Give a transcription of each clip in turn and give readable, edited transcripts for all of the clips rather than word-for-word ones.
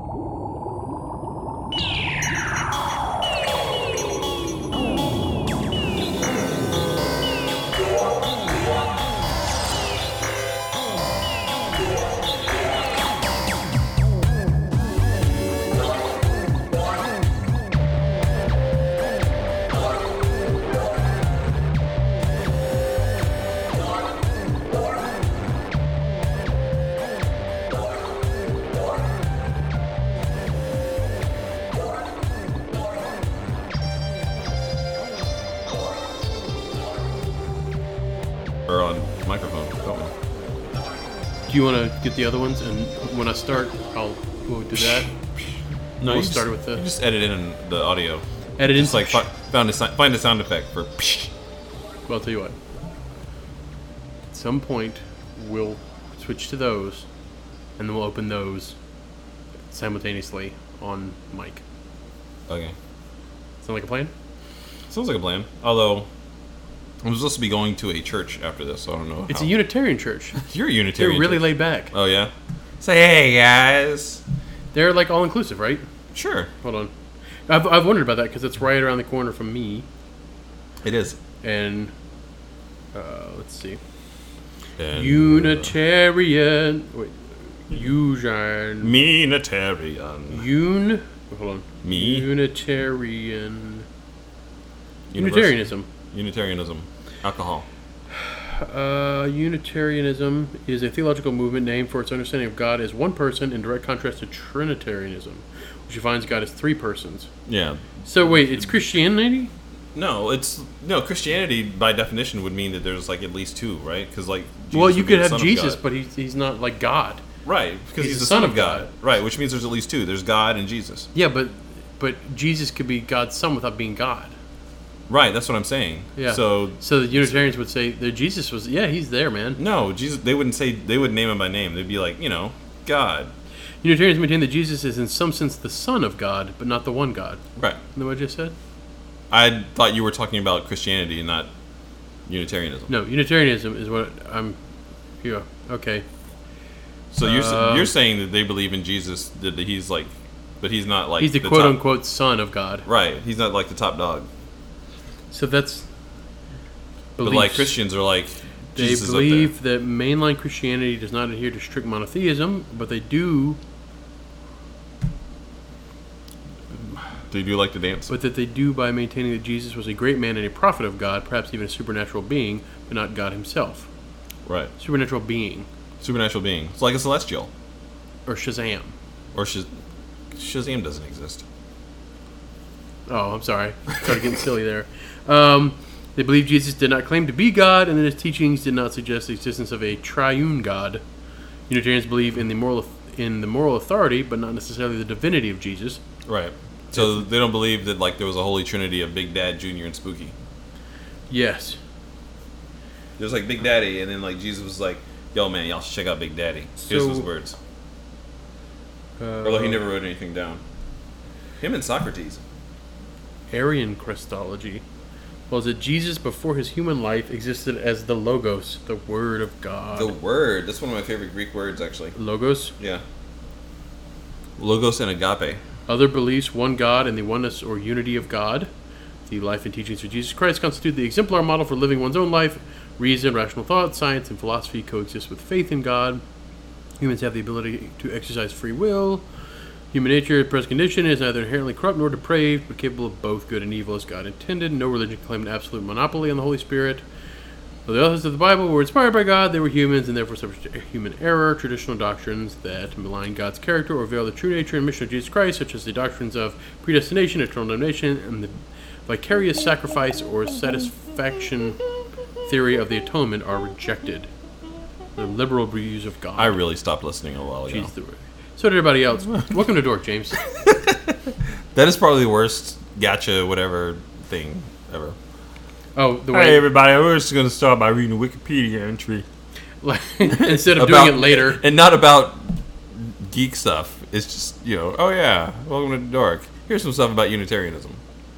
Or on microphone. Do you want to get the other ones? And when I start, we'll do that. No, We'll you start with the... You just edit in the audio. Edit in? Just like find a sound effect for... Well, I'll tell you what. At some point, we'll switch to those, and then we'll open those simultaneously on mic. Okay. Sound like a plan? Sounds like a plan. Although, I'm supposed to be going to a church after this, so I don't know It's how. a Unitarian church. You're a Unitarian They're really church. laid back. Oh, yeah? Say, hey, guys. They're like all-inclusive, right? Sure. Hold on. I've wondered about that because it's right around the corner from me. It is. And, let's see. And, Unitarian. Wait. Unitarian. Hold on. Me? Unitarian. Universal. Unitarianism. Alcohol. Unitarianism is a theological movement named for its understanding of God as one person, in direct contrast to Trinitarianism, which defines God as three persons. Yeah. So wait, it's Christianity? No, Christianity by definition would mean that there's like at least two, right? Because like, Jesus Well, you would be could the have Son of Jesus, God. but he's not like God. Right, because he's the Son of God. Right, which means there's at least two. There's God and Jesus. Yeah, but Jesus could be God's son without being God. Right, that's what I'm saying. Yeah. So the Unitarians would say that Jesus was, he's there, man. no, Jesus. They wouldn't name him by name. They'd be like, God. Unitarians maintain that Jesus is in some sense the Son of God, but not the one God. Right. Isn't that what I just said? I thought you were talking about Christianity and not Unitarianism. No, Unitarianism is what I'm. Yeah. Okay. So you're saying that they believe in Jesus, that he's like, but he's not like He's the quote unquote Son of God. Right. He's not like the top dog. So that's. But like Christians are like, They Jesus believe that mainline Christianity does not adhere to strict monotheism, but they do. Do you like to dance? But that they do by maintaining that Jesus was a great man and a prophet of God, perhaps even a supernatural being, but not God himself. Right. Supernatural being. Supernatural being. It's like a celestial. Or Shazam. Or Shazam doesn't exist. Oh, I'm sorry. Started getting silly there. They believe Jesus did not claim to be God, and that his teachings did not suggest the existence of a triune God. Unitarians believe in the moral authority, but not necessarily the divinity of Jesus. Right. So they don't believe that like there was a holy trinity of Big Dad, Junior, and Spooky. Yes. There's like Big Daddy, and then like Jesus was like, "Yo, man, y'all should check out Big Daddy." Here's So- his words. Although he never wrote anything down. Him and Socrates. Arian Christology was that Jesus, before his human life, existed as the Logos, the Word of God. The word. That's one of my favorite Greek words, actually. Logos. Yeah. Logos and agape. Other beliefs, one God and the oneness or unity of God. The life and teachings of Jesus Christ constitute the exemplar model for living one's own life. Reason, rational thought, science, and philosophy coexist with faith in God. Humans have the ability to exercise free will. Human nature, at present condition, is neither inherently corrupt nor depraved, but capable of both good and evil as God intended. No religion can claim an absolute monopoly on the Holy Spirit. Though the authors of the Bible were inspired by God, they were humans and therefore subject to human error. Traditional doctrines that malign God's character or veil the true nature and mission of Jesus Christ, such as the doctrines of predestination, eternal damnation, and the vicarious sacrifice or satisfaction theory of the atonement, are rejected. The liberal views of God. I really stopped listening a while ago. So did everybody else. Welcome to Dork, James. That is probably the worst gotcha whatever thing ever. Oh, the way Hey everybody, we're just going to start by reading a Wikipedia entry. instead of doing it later. And not about geek stuff. It's just, oh yeah, welcome to Dork. Here's some stuff about Unitarianism.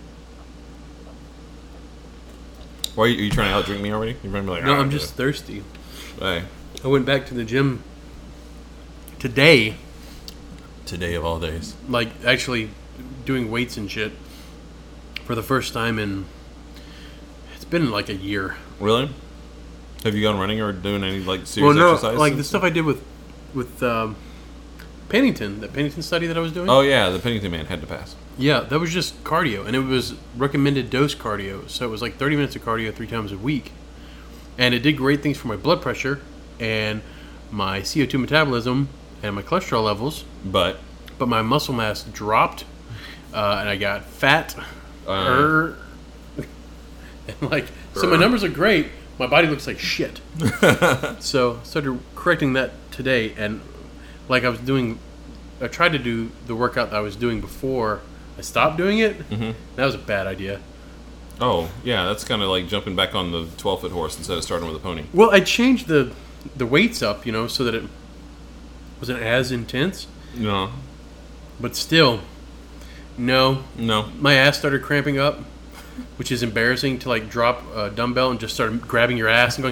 Why are you trying to outdrink me already? You're like, No, I'm just thirsty. Hey. I went back to the gym today. Today of all days. Like, actually doing weights and shit for the first time in... It's been like a year. Really? Have you gone running or doing any like serious exercise? Like the stuff I did with Pennington, that Pennington study that I was doing. Oh yeah, the Pennington man had to pass. Yeah, that was just cardio, and it was recommended dose cardio. So it was like 30 minutes of cardio 3 times a week. And it did great things for my blood pressure and my CO2 metabolism and my cholesterol levels. But my muscle mass dropped, and I got fat. And like, so my numbers are great. My body looks like shit. So started correcting that today, and like I tried to do the workout that I was doing before I stopped doing it. Mm-hmm. That was a bad idea. Oh, yeah, that's kind of like jumping back on the 12-foot horse instead of starting with a pony. Well, I changed the weights up, so that it wasn't as intense. No. But still, no. My ass started cramping up, which is embarrassing to like drop a dumbbell and just start grabbing your ass and going,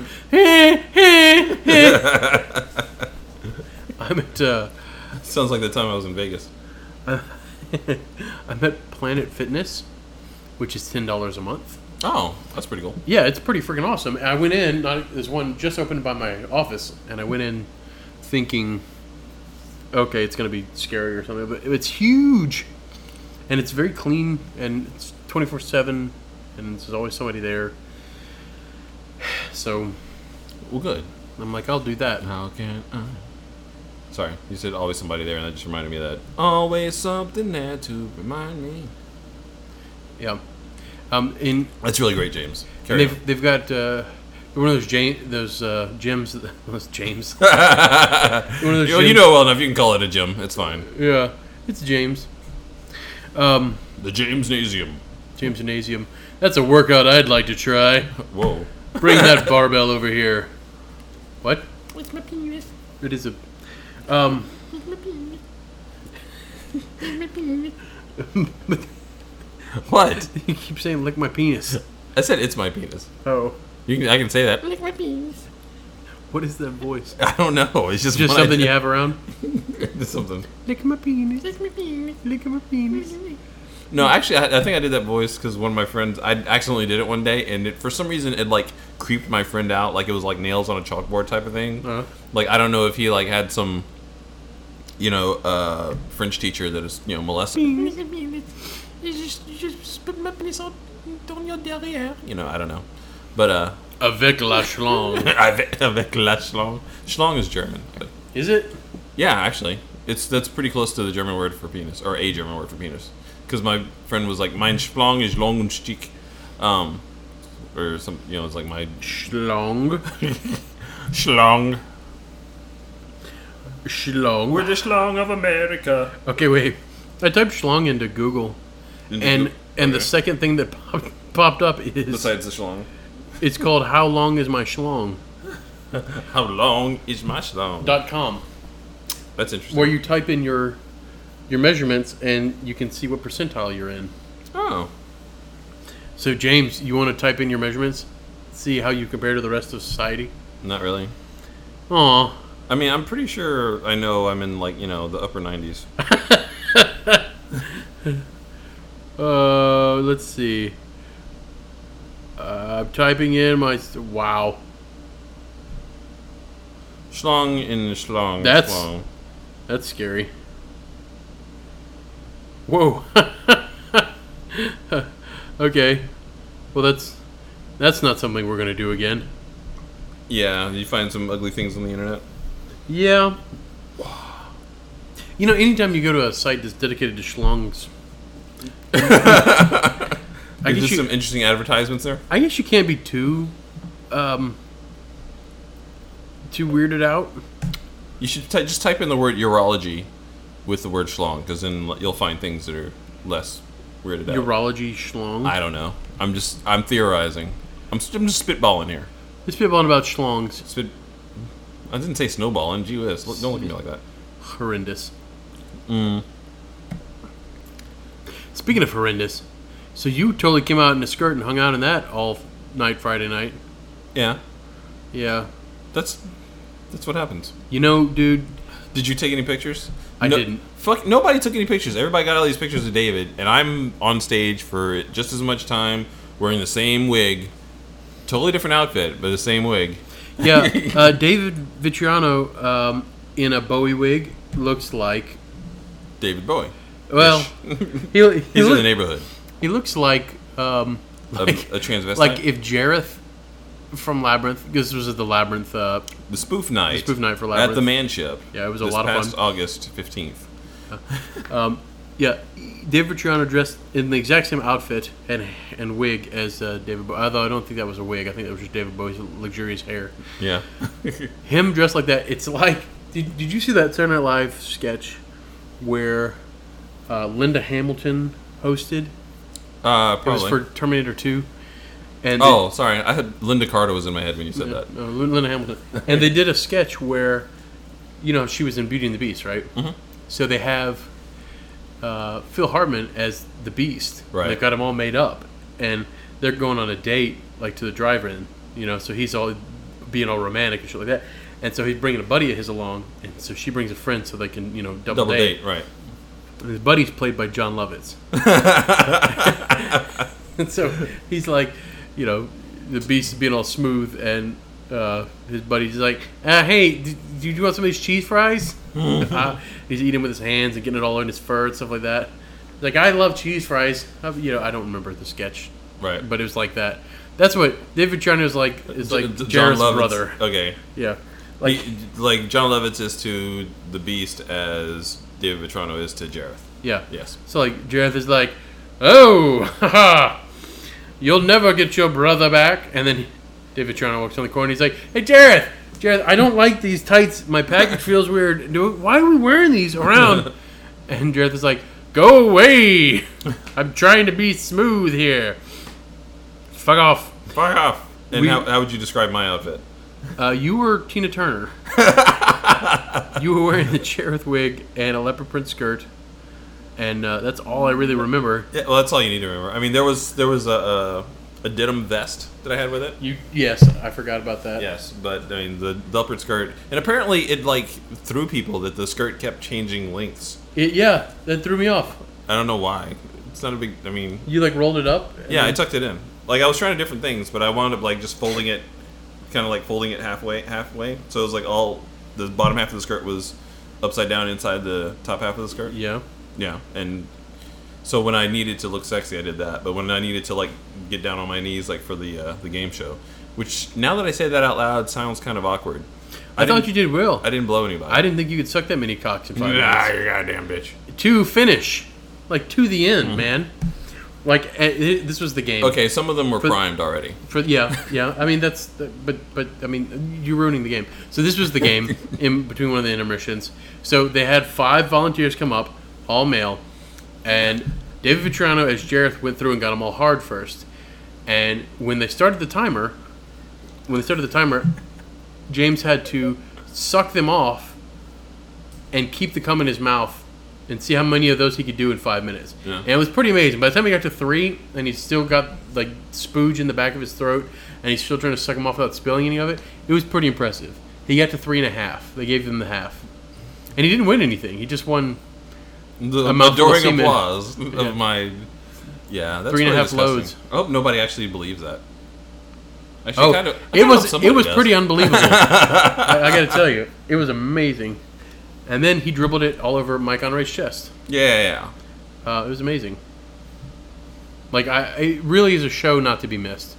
I'm at... Sounds like the time I was in Vegas. I'm at Planet Fitness, which is $10 a month. Oh, that's pretty cool. Yeah, it's pretty freaking awesome. I went in, there's one just opened by my office, and I went in thinking, okay, it's going to be scary or something, but it's huge, and it's very clean, and it's 24/7, and there's always somebody there. So, well, good. I'm like, I'll do that. How can I? Sorry, you said always somebody there, and that just reminded me of that. Always something there to remind me. Yeah. That's really great, James. They've got one of those gyms. Those James. One of those you know well enough. You can call it a gym. It's fine. Yeah, it's James. The Jamesnasium. Jamesnasium. That's a workout I'd like to try. Whoa. Bring that barbell over here. What? What's my penis? It is a. What's my penis? What's my penis? What? You keep saying lick my penis. I said it's my penis. Oh. I can say that. Lick my penis. What is that voice? I don't know. It's just something you have around? It's something. Lick my penis. Lick my penis. Lick my penis. No, actually, I think I did that voice because one of my friends, I accidentally did it one day, and for some reason, it, like, creeped my friend out, like it was, like, nails on a chalkboard type of thing. Uh-huh. Like, I don't know if he, like, had some, French teacher that is, molested. Lick my penis. You just put my penis on your derrière. I don't know. But, Avec la schlong. Avec la Schlong. Schlong is German. But Is it? yeah, actually. That's pretty close to the German word for penis, or a German word for penis. Because my friend was like, mein Schlong is long und stick. Or some, it's like my... Schlong. Schlong. Schlong. We're the schlong of America. Okay, wait. I typed schlong into Google, and the second thing that popped up is... Besides the schlong. It's called How Long Is My Schlong? How long is my schlong? .com. That's interesting. Where you type in your measurements and you can see what percentile you're in. Oh. So, James, you want to type in your measurements? See how you compare to the rest of society? Not really. Aw. I mean, I'm pretty sure I know I'm in, like, the upper 90s. Let's see. I'm typing in my... Wow. Schlong in schlong. That's- Schlong. That's scary. Whoa. Okay. Well, that's not something we're going to do again. Yeah, you find some ugly things on the internet. Yeah. Anytime you go to a site that's dedicated to schlongs... I Is guess there some interesting advertisements there? I guess you can't be too weirded out. You should just type in the word urology with the word schlong, because then you'll find things that are less weirded out. Urology schlong. I don't know. I'm theorizing. I'm just spitballing here. Let's spitballing about schlongs. I didn't say snowballing. Gee whiz. Don't look at me like that. Horrendous. Speaking of horrendous, so you totally came out in a skirt and hung out in that all night Friday night. Yeah. Yeah. That's what happens. Dude, Did you take any pictures? I didn't. Fuck, nobody took any pictures. Everybody got all these pictures of David, and I'm on stage for just as much time, wearing the same wig, totally different outfit, but the same wig. Yeah, David Vitriano in a Bowie wig looks like. David Bowie. Well, He's in the neighborhood. He looks like A transvestite. like if Jareth from Labyrinth, because this was at the Labyrinth, the spoof night. for Labyrinth at the Manship. Yeah, it was a this lot of past fun. August 15th. Yeah, David Vitriano dressed in the exact same outfit and wig as David Bowie. Although I don't think that was a wig. I think that was just David Bowie's luxurious hair. Yeah. Him dressed like that, it's like... Did you see that Saturday Night Live sketch where Linda Hamilton hosted? Probably. It was for Terminator 2. And sorry. I had Linda Carter was in my head when you said that. No, Linda Hamilton. And they did a sketch where, she was in Beauty and the Beast, right? Mm-hmm. So they have Phil Hartman as the Beast. Right. They've got him all made up. And they're going on a date, like, to the drive-in. So he's all being all romantic and shit like that. And so he's bringing a buddy of his along. And so she brings a friend so they can, double date. Right. And his buddy's played by John Lovitz. And so he's like, the Beast is being all smooth, and his buddy's like, hey, do you want some of these cheese fries? He's eating with his hands and getting it all in his fur and stuff like that. He's like, I love cheese fries. I don't remember the sketch. Right. But it was like that. That's what David Vitriano is like Jared's brother. Okay. Yeah. Like John Lovitz is to the Beast as David Vitriano is to Jareth. Yeah. Yes. So like Jareth is like, oh, haha, you'll never get your brother back. And then David Vitriano walks on the corner and he's like, hey, Jareth, I don't like these tights. My package feels weird. Why are we wearing these around? And Jareth is like, go away. I'm trying to be smooth here. Fuck off. Fuck off. And how would you describe my outfit? You were Tina Turner. You were wearing the Jareth wig and a leopard print skirt. And that's all I really remember. Yeah, well, that's all you need to remember. I mean, there was a denim vest that I had with it. Yes, I forgot about that. Yes, but I mean the leopard skirt, and apparently it threw people that the skirt kept changing lengths. Yeah, that threw me off. I don't know why. It's not a big. I mean, you rolled it up. Yeah, I tucked it in. I was trying different things, but I wound up just folding it, kind of folding it halfway. So it was all the bottom half of the skirt was upside down inside the top half of the skirt. Yeah. Yeah, and so when I needed to look sexy, I did that. But when I needed to get down on my knees for the game show, which now that I say that out loud sounds kind of awkward. I thought you did well. I didn't blow anybody. I didn't think you could suck that many cocks in 5 minutes. Nah, you goddamn bitch. To finish, to the end, man. This was the game. Okay, some of them were primed already. Yeah. I mean but I mean you're ruining the game. So this was the game in between one of the intermissions. So they had 5 volunteers come up, all male, and David Vitriano as Jareth went through and got them all hard first. And when they started the timer, James had to suck them off and keep the cum in his mouth and see how many of those he could do in 5 minutes. Yeah. And it was pretty amazing. By the time he got to 3, and he's still got spooge in the back of his throat, and he's still trying to suck them off without spilling any of it, it was pretty impressive. He got to 3.5. They gave him the half. And he didn't win anything. He just won the mouthful of adoring semen. applause of my... Yeah, that's 3.5 loads. I hope nobody actually believes that. Actually, it was pretty unbelievable. I got to tell you, it was amazing. And then he dribbled it all over Mike Honore's chest. Yeah. It was amazing. It really is a show not to be missed.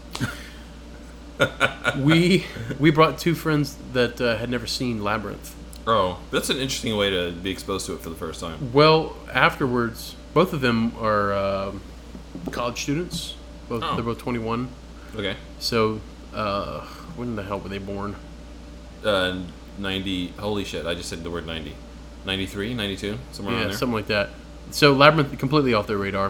We brought 2 friends that had never seen Labyrinth. Oh, that's an interesting way to be exposed to it for the first time. Well, afterwards, both of them are college students. They're both 21. Okay. So, when the hell were they born? 90. Holy shit! I just said the word 90. 93, 92, somewhere around there. Yeah, something like that. So Labyrinth completely off their radar.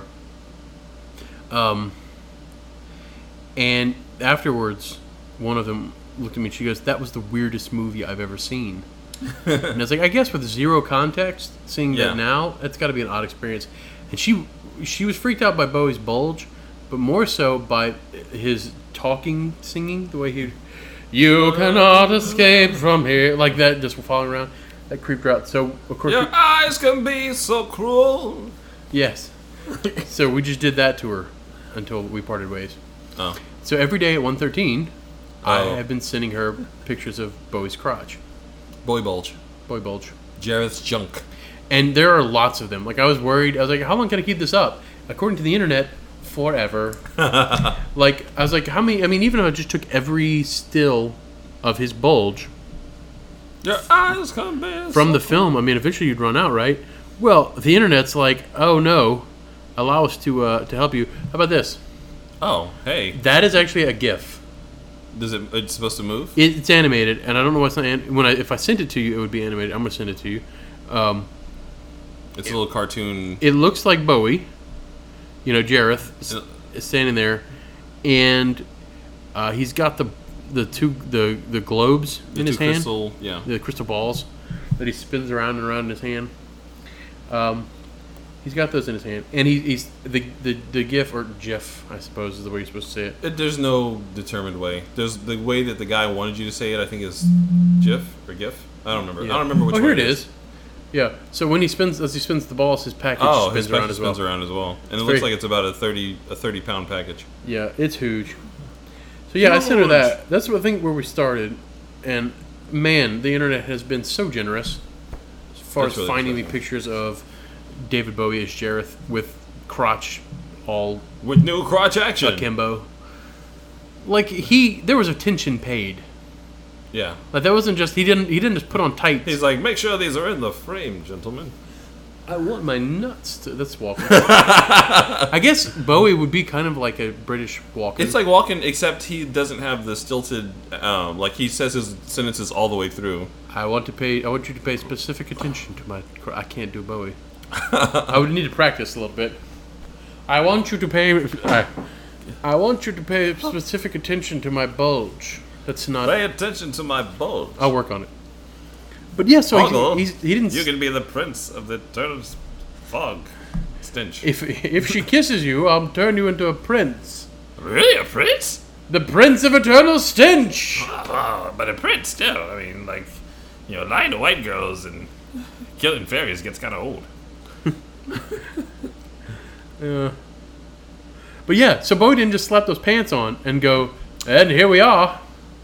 And afterwards, one of them looked at me and she goes, "That was the weirdest movie I've ever seen." And I was like, I guess with zero context, seeing that now, that's got to be an odd experience. And she was freaked out by Bowie's bulge, but more so by his singing, the way he, "You cannot escape from here," like that, just following around. That creeped her out. So of course, Your eyes can be so cruel. yes. So we just did that to her until we parted ways. Oh. So every day at 1:13, I Oh. have been sending her pictures of Bowie's crotch, Boy bulge. Bowie bulge, Jareth's junk. and there are lots of them. Like I was worried. I was like, how long can I keep this up? According to the internet, forever. Like I was like, how many? I mean, even if I just took every still of his bulge Your eyes can be from so the film, I mean, eventually you'd run out, right? Well, the internet's like, oh no, allow us to help you. How about this? Oh, hey. That is actually a GIF. It's supposed to move? It's animated, and I don't know what's not. If I sent it to you, it would be animated. I'm gonna send it to you. It's a little cartoon. It looks like Bowie. You know, Jareth Uh, is standing there, and he's got the globes The in two his hand. crystal, yeah. The crystal balls that he spins around and around in his hand. He's got those in his hand, and he's the GIF or GIF, I suppose, is the way you're supposed to say it. There's no determined way. There's the way that the guy wanted you to say it. I think is GIF or GIF. I don't remember. Yeah. I don't remember which Oh, one here it is. Yeah. So when he spins the balls, his package Oh, spins his around package as well. spins around as well, and it It's looks very- like it's about a 30-pound package. Yeah, it's huge. So yeah, I sent her that. That's what I think where we started, and man, the internet has been so generous as far That's as really finding me interesting. pictures of David Bowie as Jareth with crotch all With new crotch action. akimbo. Like there was attention paid. Yeah. Like that wasn't just he didn't just put on tights. He's like, make sure these are in the frame, gentlemen. I want my nuts to. That's Walken. I guess Bowie would be kind of like a British Walken. It's like walking, except he doesn't have the stilted. Like he says his sentences all the way through. I want you to pay specific attention to my. I can't do Bowie. I would need to practice a little bit. I want you to pay. I want you to pay specific attention to my bulge. That's not. Pay attention to my bulge. I'll work on it. But yeah, so Although, he didn't. You can be the prince of the eternal fog stench. If she kisses you, I'll turn you into a prince. Really, a prince? The prince of eternal stench. Oh, but a prince still. I mean, like, lying to white girls and killing fairies gets kind of old. Yeah. But yeah, so Bowie didn't just slap those pants on and go, and here we are.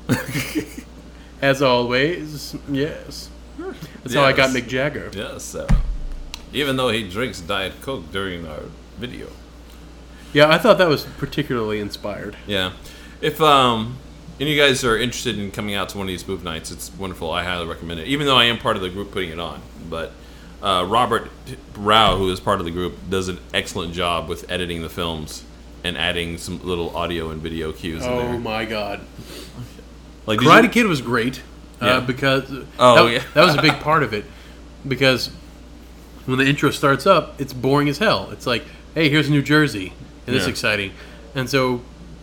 As always, yes. That's how I got Yes. Mick Jagger. Yes, sir. Even though he drinks Diet Coke during our video. Yeah, I thought that was particularly inspired. Yeah. If any of you guys are interested in coming out to one of these move nights, it's wonderful. I highly recommend it. Even though I am part of the group putting it on. But Robert Rao, who is part of the group, does an excellent job with editing the films and adding some little audio and video cues in Oh there. my god. Like, did Karate you- Kid was great Yeah. because Oh, that, yeah. that was a big part of it. Because when the intro starts up, it's boring as hell. It's like, hey, here's New Jersey, and it's Yeah. exciting. And so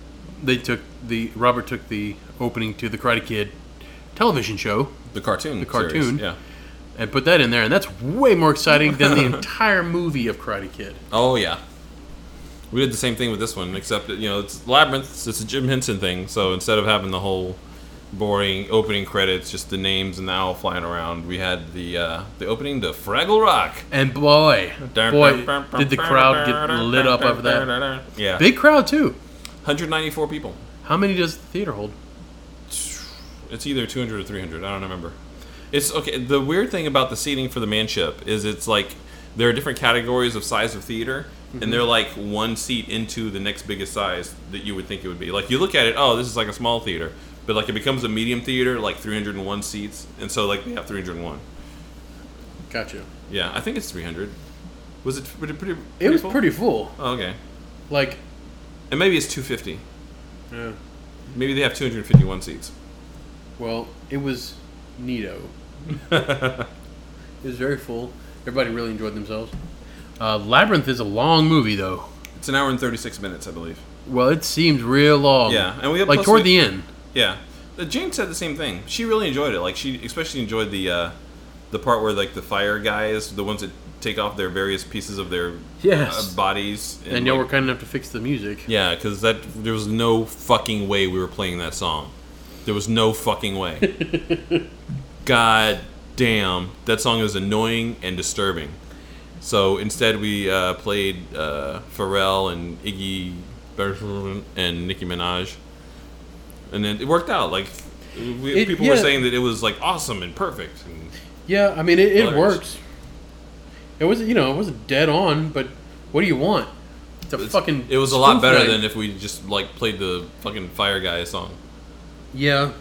Robert took the opening to the Karate Kid television show the cartoon. the cartoon. Series. Yeah. and put that in there, and that's way more exciting than the entire movie of Karate Kid. Oh yeah. We did the same thing with this one, except that, it's Labyrinth. It's a Jim Henson thing. So instead of having the whole boring opening credits, just the names and the owl flying around, we had the opening to Fraggle Rock. And boy, did the crowd get lit up over that. Yeah. Big crowd, too. 194 people. How many does the theater hold? It's either 200 or 300. I don't remember. It's okay. The weird thing about the seating for the manship is it's like there are different categories of size of theater, and they're like one seat into the next biggest size that you would think it would be. Like you look at it, oh, this is like a small theater, but like it becomes a medium theater, like 301 seats, and so like they have 301. Gotcha. Yeah, I think it's 300. Was it pretty? It was full? pretty full. Oh, okay, Like, and maybe it's 250. yeah. Maybe they have 251 seats. Well, it was neato. It was very full. Everybody really enjoyed themselves. Labyrinth is a long movie, though. It's an hour and 36 minutes, I believe. Well, it seems real long. Yeah, and we have like plus toward we- the end. Yeah, Jane said the same thing. She really enjoyed it. Like she especially enjoyed the part where like the fire guys, the ones that take off their various pieces of their Yes. bodies, And y'all like, were kind enough to fix the music. yeah, because there was no fucking way we were playing that song. There was no fucking way. God damn, that song is annoying and disturbing. So instead, we played Pharrell and Iggy and Nicki Minaj, and then it worked out. Like people were saying that it was like awesome and perfect. And yeah, I mean it works. It wasn't it wasn't dead on, but what do you want? It's a fucking. It was a lot better than if we just like played the fucking Fire Guy song. Yeah.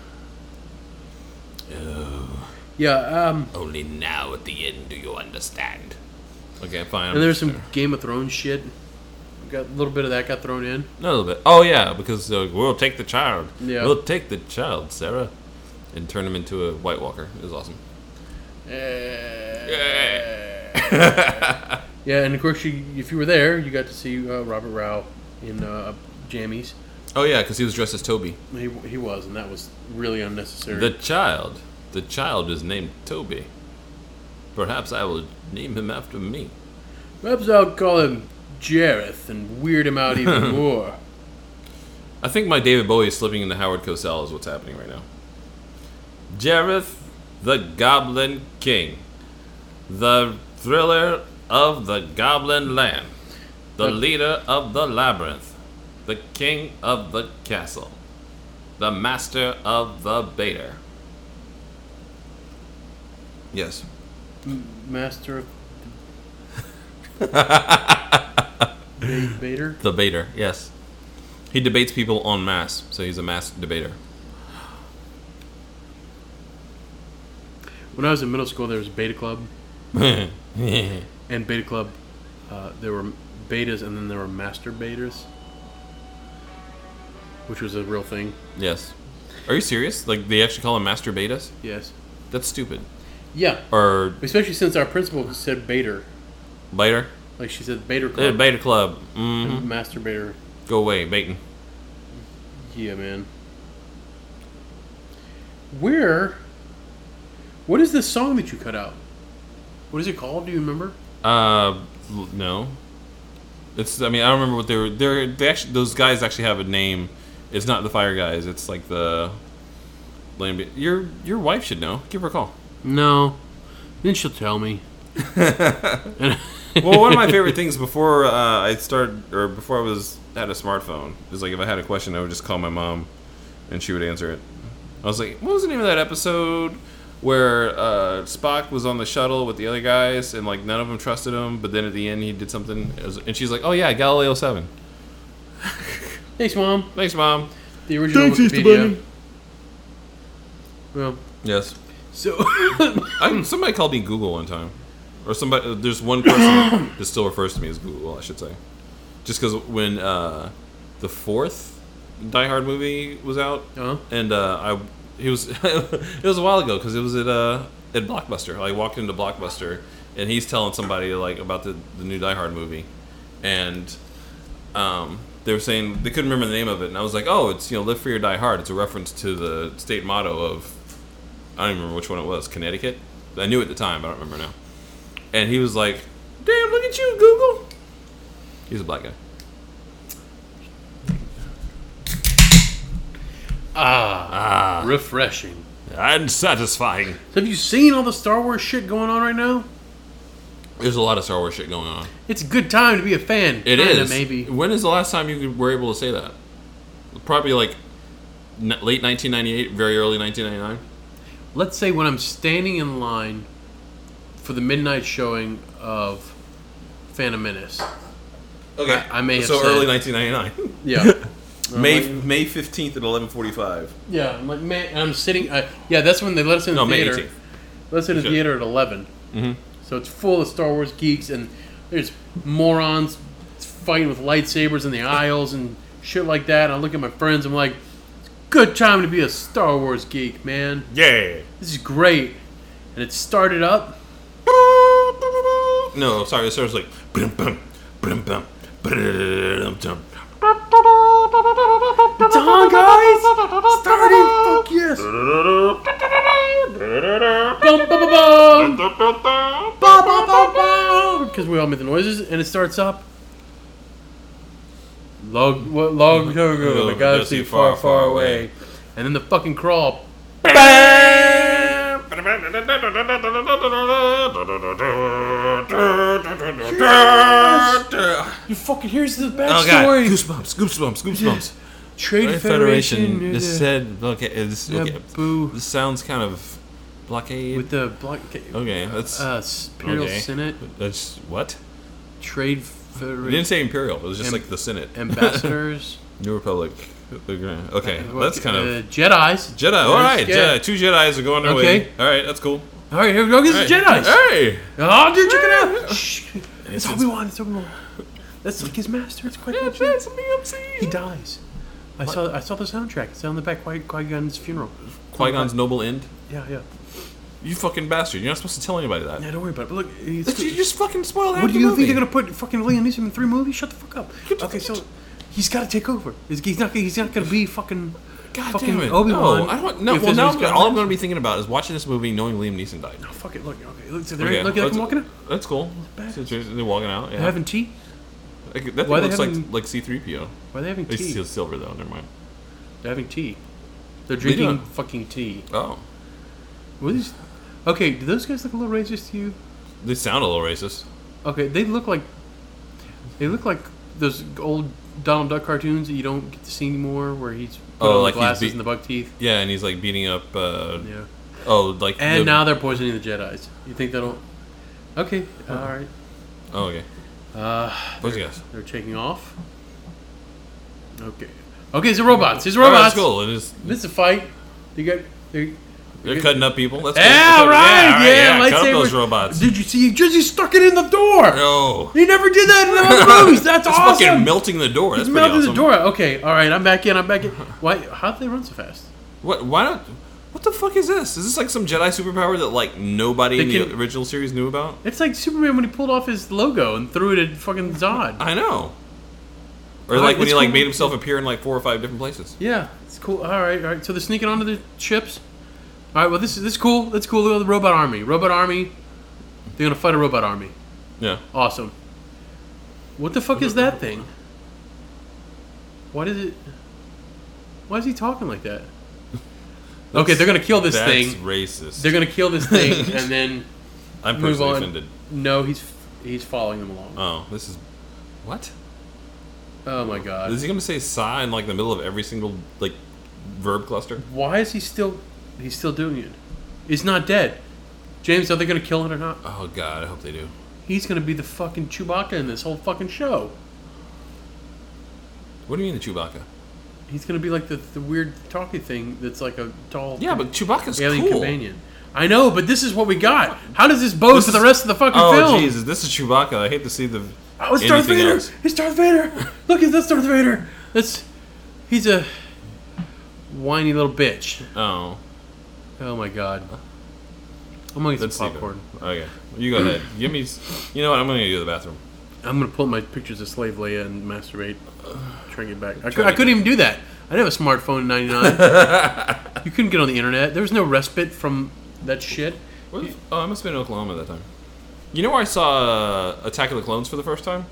Oh. Yeah. Only now at the end do you understand. Okay, fine. And there's some Game of Thrones shit. Got a little bit of that got thrown in. A little bit. Oh yeah, because we'll take the child. Yeah. We'll take the child, Sarah, and turn him into a White Walker. It was awesome. Yeah, and of course, if you were there, you got to see Robert Rao in jammies. Oh yeah, because he was dressed as Toby. He was, and that was really unnecessary. The child is named Toby. Perhaps I will name him after me. Perhaps I'll call him Jareth and weird him out even more. I think my David Bowie slipping into Howard Cosell is what's happening right now. Jareth, the Goblin King, the thriller of the Goblin Land, the leader of the labyrinth, the king of the castle, the master of the baiter. Yes. Master of Baiter? The baiter, yes. He debates people en masse, so he's a mass debater. When I was in middle school, there was a beta club. And beta club, there were betas and then there were masturbators, which was a real thing. Yes. Are you serious? Like, they actually call them master betas? Yes. That's stupid. Yeah. Or especially since our principal said baiter. Baiter? Like she said baiter club. Beta club. Mm-hmm. Masturbator. Go away, bacon. Yeah, man. What is this song that you cut out? What is it called? Do you remember? No. It's. I mean, I don't remember what they were. They actually. Those guys actually have a name. It's not the Fire Guys. It's like the. Your wife should know. Give her a call. No. Then she'll tell me. Well, one of my favorite things before I had a smartphone is like if I had a question, I would just call my mom, and she would answer it. I was like, what was the name of that episode where Spock was on the shuttle with the other guys, and like none of them trusted him, but then at the end he did something, and she's like, oh yeah, Galileo 7. Thanks, Mom. Thanks, Mom. The original Thanks, Easter Wikipedia. Bunny. Well, yes. so somebody called me Google one time, or somebody. There's one person that still refers to me as Google, I should say, just because when the fourth Die Hard movie was out, and it was it was a while ago because it was at Blockbuster. I walked into Blockbuster, and he's telling somebody like about the new Die Hard movie, and they were saying they couldn't remember the name of it, and I was like, oh, it's Live Free or Die Hard. It's a reference to the state motto of, I don't even remember which one it was, Connecticut. I knew at the time, but I don't remember now. And he was like, damn, look at you, Google. He's a black guy. Refreshing. And satisfying. So have you seen all the Star Wars shit going on right now? There's a lot of Star Wars shit going on. It's a good time to be a fan. It is. Maybe. When is the last time you were able to say that? Probably like late 1998, very early 1999. Let's say when I'm standing in line for the midnight showing of Phantom Menace. Okay. I may have so said, early 1999. Yeah. May 15th at 11:45. Yeah, I'm like, man, I'm sitting. Yeah, that's when they let us in the theater. May 18th. Let us in the theater at 11. Mm-hmm. So it's full of Star Wars geeks, and there's morons fighting with lightsabers in the aisles and shit like that. And I look at my friends, I'm like, it's a good time to be a Star Wars geek, man. Yeah. This is great. And it started up. No, sorry, it starts like. It's on, guys! Starting! Fuck yes! Because we all make the noises, and it starts up. Long ago, the galaxy far, far away. And then the fucking crawl. You fucking here's the Oh god, backstory. goosebumps. Trade Federation. This said, okay, Yeah, boo. this sounds kind of blockade. With the block. Okay, that's Imperial okay. Senate. That's what? Trade It Federation. didn't say Imperial. It was just Am- like the Senate. Ambassadors. New Republic. Okay, that's kind of Jedis. Jedi. All right, Yeah. Jedi. 2 Jedis are going their Okay. way. All right, that's cool. All right, here we go. Get the Jedis. Hey. Oh, dude, check it out. Shh. It's Obi-Wan. It's Obi-Wan. That's like his master. It's quite He dies. I saw the soundtrack. It's on the back. Qui-Gon's funeral. Qui-Gon's noble end. Yeah. You fucking bastard! You're not supposed to tell anybody that. Yeah, don't worry about it. But look, You just fucking spoiled half what do the you movie. think they're gonna put fucking Liam Neeson in 3 movies? Shut the fuck up. Okay, so he's got to take over. He's not gonna be fucking. God fucking damn it! Obi-Wan. No, I don't. No, if well this now was gonna all I'm happen. going to be thinking about is watching this movie, knowing Liam Neeson died. No, fuck it. Look, okay. Look, so they're Okay, look at them walking out. That's cool. Back. So they're walking out. Yeah. They're having tea. That thing Why they looks having- like C-3PO. Why are they having It's tea? still silver though. Never mind. They're having tea. They're drinking doing? fucking tea. Oh, What is? Okay, do those guys look a little racist to you? they sound a little racist. Okay, they look like those old Donald Duck cartoons that you don't get to see anymore, where he's put on like the he's glasses beat- and the buck teeth. Yeah, and he's like beating up. Yeah. Oh, like. And now they're poisoning the Jedis. You think that'll? Okay, all right. Oh, okay. What's the guess? They're taking off. Okay. Okay, it's the robots. It's Oh, robots. that's cool. It is. This is a fight. They're Cutting up people. That's yeah, cool. right. Yeah, Cut up lightsaber. those robots. Did you see? He stuck it in the door. No. He never did that in the other movies. That's It's awesome. fucking melting the door. That's He's pretty melting awesome. the door. Okay, all right. I'm back in. Why? How did they run so fast? What? Why not? What the fuck is this? Is this like some Jedi superpower that like nobody They in the can- original series knew about? It's like Superman when he pulled off his logo and threw it at fucking Zod. I know. Or All like right, when he it's like cool. made himself appear in like 4 or 5 different places. Yeah, it's cool. All right. So they're sneaking onto the ships. All right. Well, this is cool. That's cool. Look at the robot army. Robot army. They're gonna fight a robot army. Yeah. Awesome. What the fuck is that thing? What is it? Why is he talking like that? Okay, they're gonna kill this That's thing. racist. They're gonna kill this thing and then I'm move personally on. offended. No, he's following them along. Oh, this is what? Oh my god. Is he gonna say "sa" in like the middle of every single like verb cluster? Why is he still? He's still doing it. He's not dead. James, are they gonna kill him or not? Oh god, I hope they do. He's gonna be the fucking Chewbacca in this whole fucking show. What do you mean the Chewbacca? He's gonna be like the weird talky thing that's like a tall Yeah, but Chewbacca's alien cool. companion. I know, but this is what we got. How does this bode for the rest of the fucking Oh film? Jesus, this is Chewbacca. I hate to see the. Oh, it's Darth anything Vader! else. It's Darth Vader! Look, that's Darth Vader! He's a whiny little bitch. Oh, Oh my god. I'm gonna get let's some see. popcorn. Okay, you go ahead. Give me. You know what? I'm gonna go to the bathroom. I'm gonna pull up my pictures of Slave Leia and masturbate. Try and get back. I couldn't even do that. I didn't have a smartphone in '99. You couldn't get on the internet. There was no respite from that shit. Oh, I must have been in Oklahoma at that time. You know where I saw Attack of the Clones for the first time?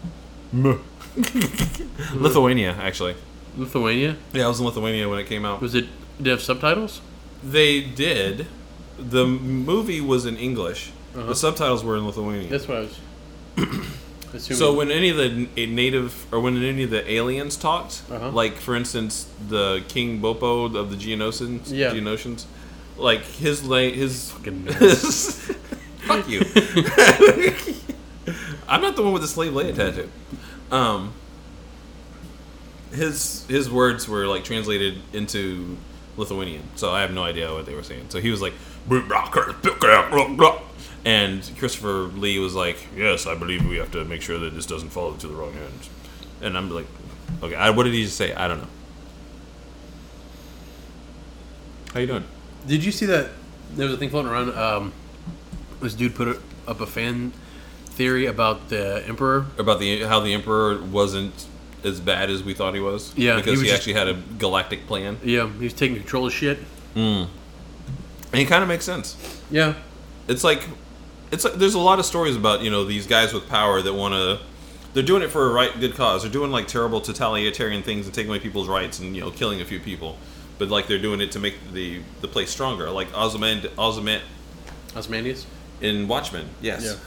Lithuania, actually. Lithuania? Yeah, I was in Lithuania when it came out. Did it have subtitles? They did. The movie was in English. The subtitles were in Lithuanian. That's what I was assuming. So when any of the native or when any of the aliens talked, like for instance the King Bopo of the Geonosians, Yeah. Geonosians, like his Fucking nerds. fuck you. I'm not the one with the slave Leia tattoo. His words were like translated into Lithuanian, so I have no idea what they were saying. So he was like, and Christopher Lee was like, "Yes, I believe we have to make sure that this doesn't fall into the wrong hands." And I'm like, "Okay, what did he just say? I don't know." How you doing? Did you see that? There was a thing floating around. This dude put up a fan theory about the Emperor. About how the Emperor wasn't as bad as we thought he was? Yeah, Because he he was actually had a galactic plan. Yeah, he was taking control of shit. And it kind of makes sense. Yeah. It's like there's a lot of stories about, these guys with power that want to, they're doing it for a good cause. They're doing like terrible totalitarian things and taking away people's rights and, killing a few people. but like they're doing it to make the place stronger. Like Ozymandias. in Watchmen. Yes. Yeah.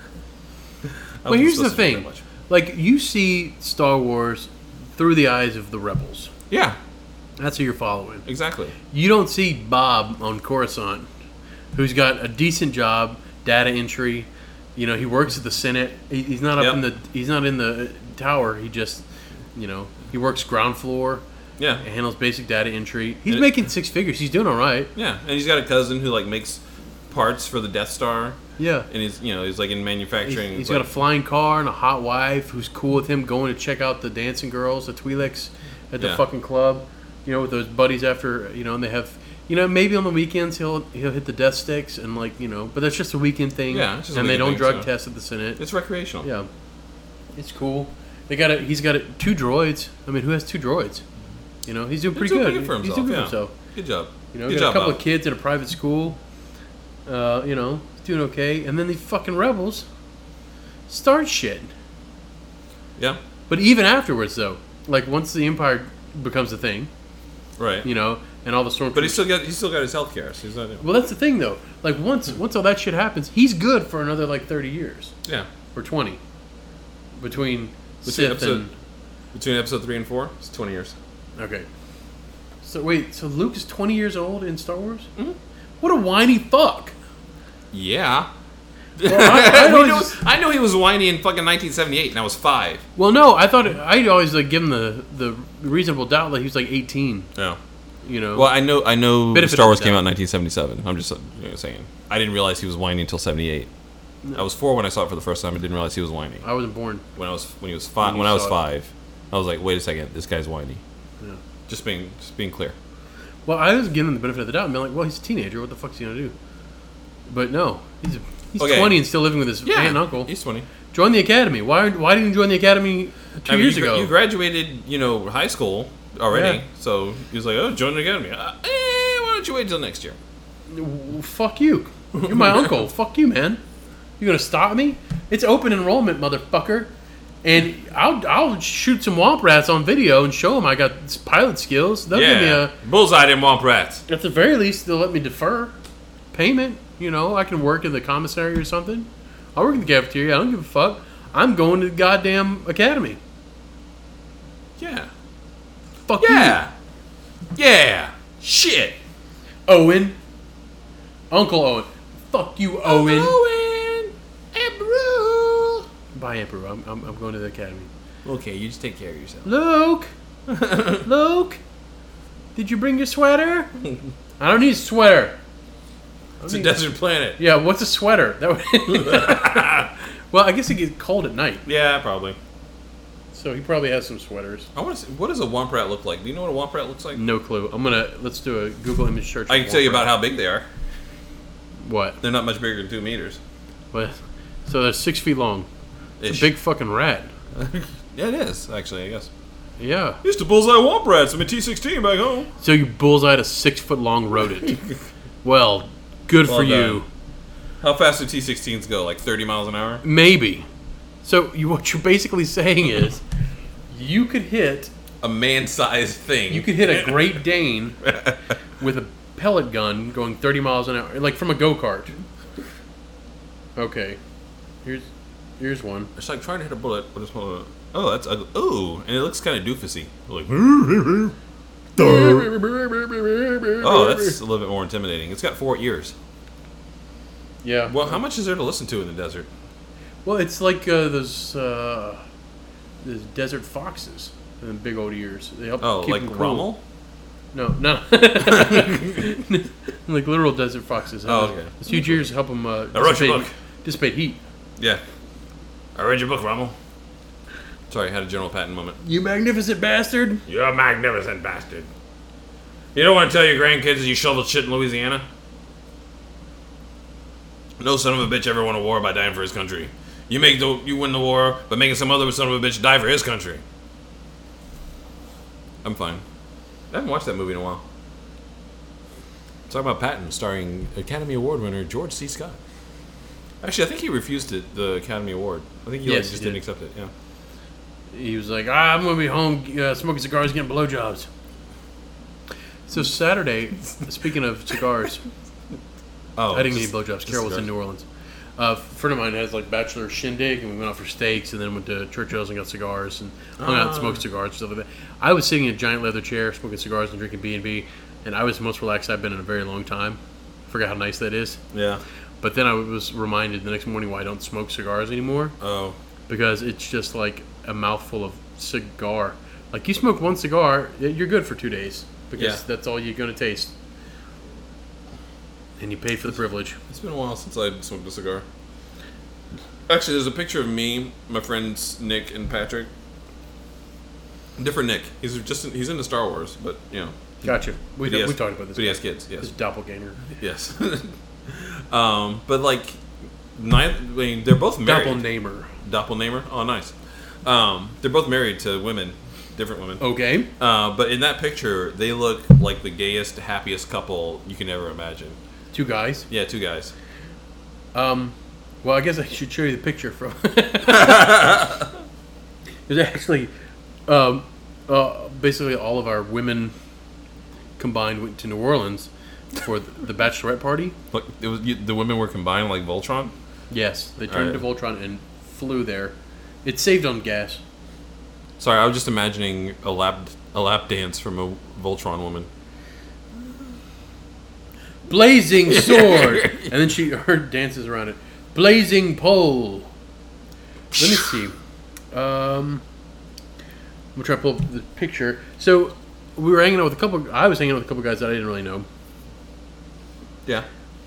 I Well, wasn't here's the supposed to do thing. that much. Like, you see Star Wars through the eyes of the rebels. Yeah, That's who you're following. exactly. You don't see Bob on Coruscant, who's got a decent job, data entry. You know, he works at the Senate. He's not up Yep. in the. He's not in the tower. He just, you know, he works ground floor. Yeah, Handles basic data entry. He's And- making six figures. He's doing all right. yeah, and he's got a cousin who like makes parts for the Death Star, Yeah. and he's like in manufacturing. He's got a flying car and a hot wife who's cool with him going to check out the dancing girls, the Twi'leks, at the Yeah. fucking club. You know, with those buddies after, you know, and they have, you know, maybe on the weekends he'll hit the death sticks and like, you know, but that's just a weekend thing. Yeah, it's just a and they weekend don't thing, drug so- test at the Senate. It's recreational. Yeah, it's cool. He's got two droids. I mean, who has two droids? You know, he's doing pretty doing good. pretty good for He's himself. doing good Yeah. for himself. Good job. You know, Good he got job, a couple Bob. of kids in a private school. You know, he's doing okay. And then the fucking rebels start shit. Yeah, But even afterwards, though, like once the Empire becomes a thing, right. you know, and all the stormtroopers. But he's still got his healthcare. So he's not. Well, that's the thing, though. Like once all that shit happens, he's good for another like 30 years Yeah. or 20 between Between Sith and episode 3 and 4, it's 20 years. okay. So wait, so Luke is 20 years old in Star Wars? Mm-hmm. What a whiny fuck! Yeah. Well, I We always- I know he was whiny in fucking 1978, and I was 5. Well, no, I'd always like give him the reasonable doubt that he was like 18. Yeah. You know. Well, I know Benefit Star of Wars the came doubt. out in 1977. I'm just saying. I didn't realize he was whiny until 78. I was 4 when I saw it for the first time. I didn't realize he was whiny. I wasn't born. When he was 5, When you when I was saw it. 5, I was like, wait a second, this guy's whiny. Yeah. Just being clear. Well, I was giving him the benefit of the doubt and being like, well, he's a teenager. What the fuck's he gonna do? But no, he's Okay. 20 and still living with his aunt and uncle. He's 20. Join the academy. Why didn't you join the academy 2 years ago? You graduated, high school already. Yeah. So he was like, oh, join the academy. Why don't you wait till next year? Fuck you. You're my uncle. Fuck you, man. You gonna stop me? It's open enrollment, motherfucker. And I'll shoot some womp rats on video and show them I got pilot skills. They'll give me a. Bullseye them womp rats. At the very least, they'll let me defer payment. You know, I can work in the commissary or something. I'll work in the cafeteria. I don't give a fuck. I'm going to the goddamn academy. Yeah. Fuck Yeah. Yeah. Shit. you, Owen. Uncle Owen. Fuck you, Owen. Owen. Emperor. Bye, Emperor. I'm going to the academy. Okay, you just take care of yourself. Luke. Luke. Did you bring your sweater? I don't need a sweater. It's a desert planet. Yeah, what's a sweater? That would well, I guess it gets cold at night, Yeah, probably. so he probably has some sweaters. I want to see, what does a womp rat look like? Do you know what a womp rat looks like? No clue. Let's do a Google image search. I of can tell you Womp about Rat. how big they are. What? They're not much bigger than 2 meters. What? So they're 6 feet long. It's Ish. a big fucking rat. Yeah, it is, actually, I guess. Yeah. Used to bullseye womp rats in my T-16 back home. So you bullseyed a 6 foot long rodent. Well, good Well for done. you. How fast do T-16s go? Like 30 miles an hour? Maybe. So what you're basically saying is, you could hit A man-sized thing. You could hit a Great Dane with a pellet gun going 30 miles an hour, like from a go-kart. Okay, here's one. It's like trying to hit a bullet, but it's more. Oh, that's ugly. Ooh, and it looks kind of doofusy. Like, oh, that's a little bit more intimidating. It's got 4 ears. Yeah. Well, how much is there to listen to in the desert? Well, it's like those desert foxes and big old ears. They help Oh, keep like them cool. Rommel? No. Like literal desert foxes. Oh, okay. Those huge ears help them I wrote your book. dissipate heat. Yeah. I read your book, Rommel. Sorry, I had a General Patton moment. You magnificent bastard! You're a magnificent bastard. You don't want to tell your grandkids you shoveled shit in Louisiana? No son of a bitch ever won a war by dying for his country. You win the war by making some other son of a bitch die for his country. I'm fine. I haven't watched that movie in a while. Talking about Patton, starring Academy Award winner George C. Scott. Actually, I think he refused it, the Academy Award. I think he Yes, just he didn't did. accept it. Yeah. He was like, I'm going to be home smoking cigars, getting blowjobs. So Saturday, speaking of cigars, Oh, I didn't need just- blowjobs. just Carol was in cigars. New Orleans. A friend of mine has like bachelor shindig, and we went out for steaks, and then went to Churchill's and got cigars, and hung out and smoked cigars and stuff like that. I was sitting in a giant leather chair, smoking cigars and drinking B&B, and I was the most relaxed I've been in a very long time. Forgot how nice that is. Yeah. But then I was reminded the next morning why I don't smoke cigars anymore, Oh. because it's just like a mouthful of cigar. Like you smoke one cigar, you're good for 2 days because Yeah. that's all you're gonna taste, and you paid for the privilege. It's been a while since I smoked a cigar. Actually, there's a picture of me, my friends Nick and Patrick. Different Nick. He's into Star Wars, but you know. Gotcha. We But he has- talked about this. But he has kids. His Yes. doppelganger. Yes. But like, they're both married. Doppelnamer. Doppelganger. Oh, nice. They're both married to women, different women. Okay. But in that picture, they look like the gayest, happiest couple you can ever imagine. 2 guys. Yeah, 2 guys. Well, I guess I should show you the picture from. There's actually, basically all of our women combined went to New Orleans for the bachelorette party. Look, the women were combined like Voltron. Yes, they turned Alright. into Voltron and flew there. It saved on gas. Sorry, I was just imagining a lap dance from a Voltron woman. Blazing sword, and then her dances around it. Blazing pole. Let me see. I'm gonna try to pull up the picture. So we were hanging out with a couple. I was hanging out with a couple guys that I didn't really know. Yeah.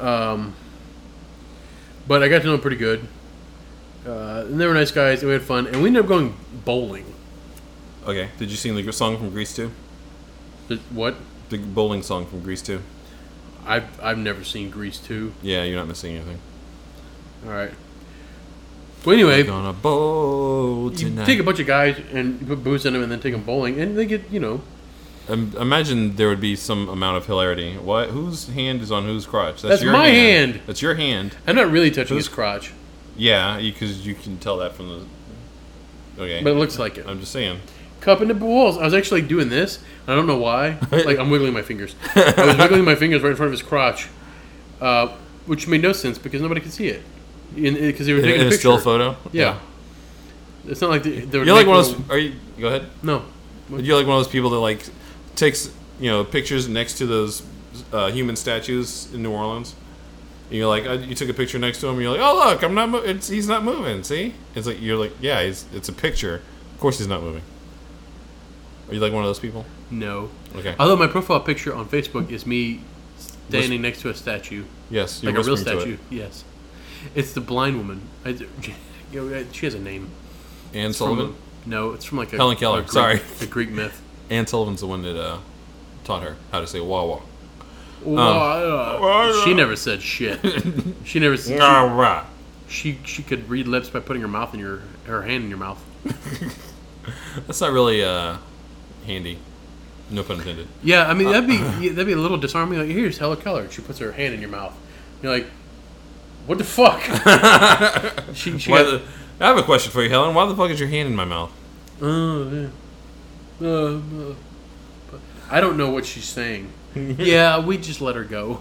But I got to know them pretty good. And they were nice guys, and we had fun. And we ended up going bowling. Okay. Did you sing the song from Grease 2? What? The bowling song from Grease 2. I've never seen Grease 2. Yeah, you're not missing anything. All right. Well, anyway, We're gonna bowl you tonight. take a bunch of guys and you put booze in them and then take them bowling, and they get, Imagine there would be some amount of hilarity. What? Whose hand is on whose crotch? That's your my hand. That's your hand. I'm not really touching his crotch, Yeah, because you can tell that from the. Okay. but it looks like it. I'm just saying. Cup in the balls. I was actually doing this. I don't know why. Like, I'm wiggling my fingers. I was wiggling my fingers right in front of his crotch, which made no sense because nobody could see it. Because they were taking In a a picture. still photo. Yeah. It's not like they were You're like one of little- those. Are you? Go ahead. No. You're like one of those people that like takes pictures next to those human statues in New Orleans. And you're like, you took a picture next to him. And you're like, oh look, I'm not. He's not moving. See? It's like you're like, yeah, it's a picture. Of course he's not moving. Are you like one of those people? No. Okay. Although my profile picture on Facebook is me standing next to a statue. Yes. Like You're a real whispering to statue. it. Yes. It's the blind woman. She has a name. Anne It's from Sullivan. no, it's from like a Helen Keller, a Greek- sorry. a Greek myth. Anne Sullivan's the one that taught her how to say wah wah. She never said shit. She never. She could read lips by putting her hand in your mouth. That's not really handy. No pun intended. Yeah, I mean that'd be a little disarming. Like, here's Helen Keller. She puts her hand in your mouth. You're like, what the fuck? she I have a question for you, Helen. Why the fuck is your hand in my mouth? I don't know what she's saying. Yeah, we just let her go.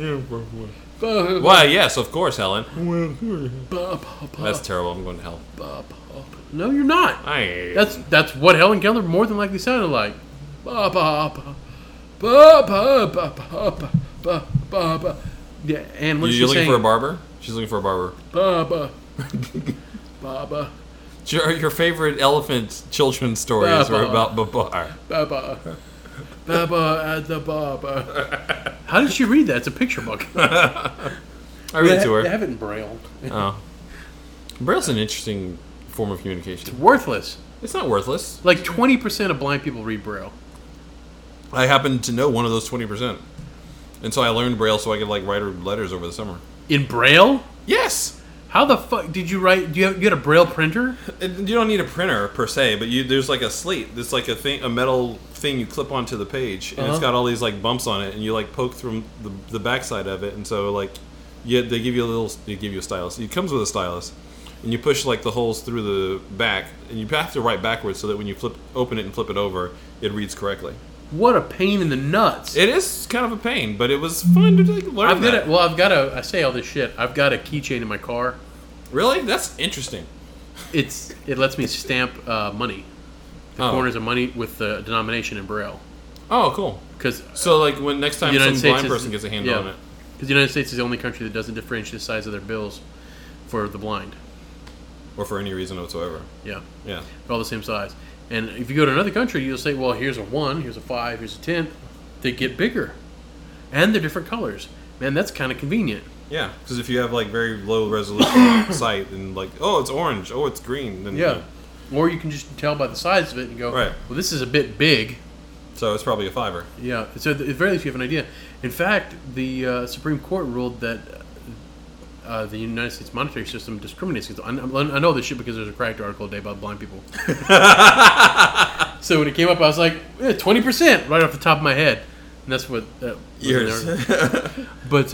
Why, yes, of course, Helen. That's terrible. I'm going to hell. No, you're not. That's what Helen Keller more than likely sounded like. Yeah, and what You're she's looking saying, for a barber? She's looking for a barber. Baba. Your favorite elephant children's stories are about Babar. Baba at the Baba. How did she read that? It's a picture book. I read it to They her. have it in Braille. Oh. Braille's an interesting form of communication. Worthless. It's not worthless. Like 20% of blind people read Braille. I happen to know one of those 20%. And so I learned Braille so I could like write her letters over the summer. In Braille? Yes! How the fuck did you write? You had a Braille printer? You don't need a printer per se, but there's like a slate. There's like a metal thing you clip onto the page, and it's got all these like bumps on it, and you like poke through the backside of it, and so like they give you a stylus. It comes with a stylus, and you push like the holes through the back, and you have to write backwards so that when you open it and flip it over, it reads correctly. What a pain in the nuts. It is kind of a pain, but it was fun to like, learn I say all this shit. I've got a keychain in my car. Really? That's interesting. It lets me stamp money. The corners of money with the denomination in Braille. Oh, cool. So, like, when next time some blind person gets a handle on it. Because the United States is the only country that doesn't differentiate the size of their bills for the blind. Or for any reason whatsoever. Yeah. Yeah. They're all the same size. And if you go to another country, you'll say, well, here's a 1, here's a 5, here's a 10. They get bigger. And they're different colors. Man, that's kind of convenient. Yeah, because if you have, like, very low resolution sight and, like, oh, it's orange, oh, it's green. Then, yeah. Or you can just tell by the size of it and go, right. Well, this is a bit big. So it's probably a 5er. Yeah. So at the very least, you have an idea. In fact, the Supreme Court ruled that the United States monetary system discriminates against. I know this shit because there's a Cracked article today about blind people. So when it came up, I was like, 20% right off the top of my head, and that's what Years. But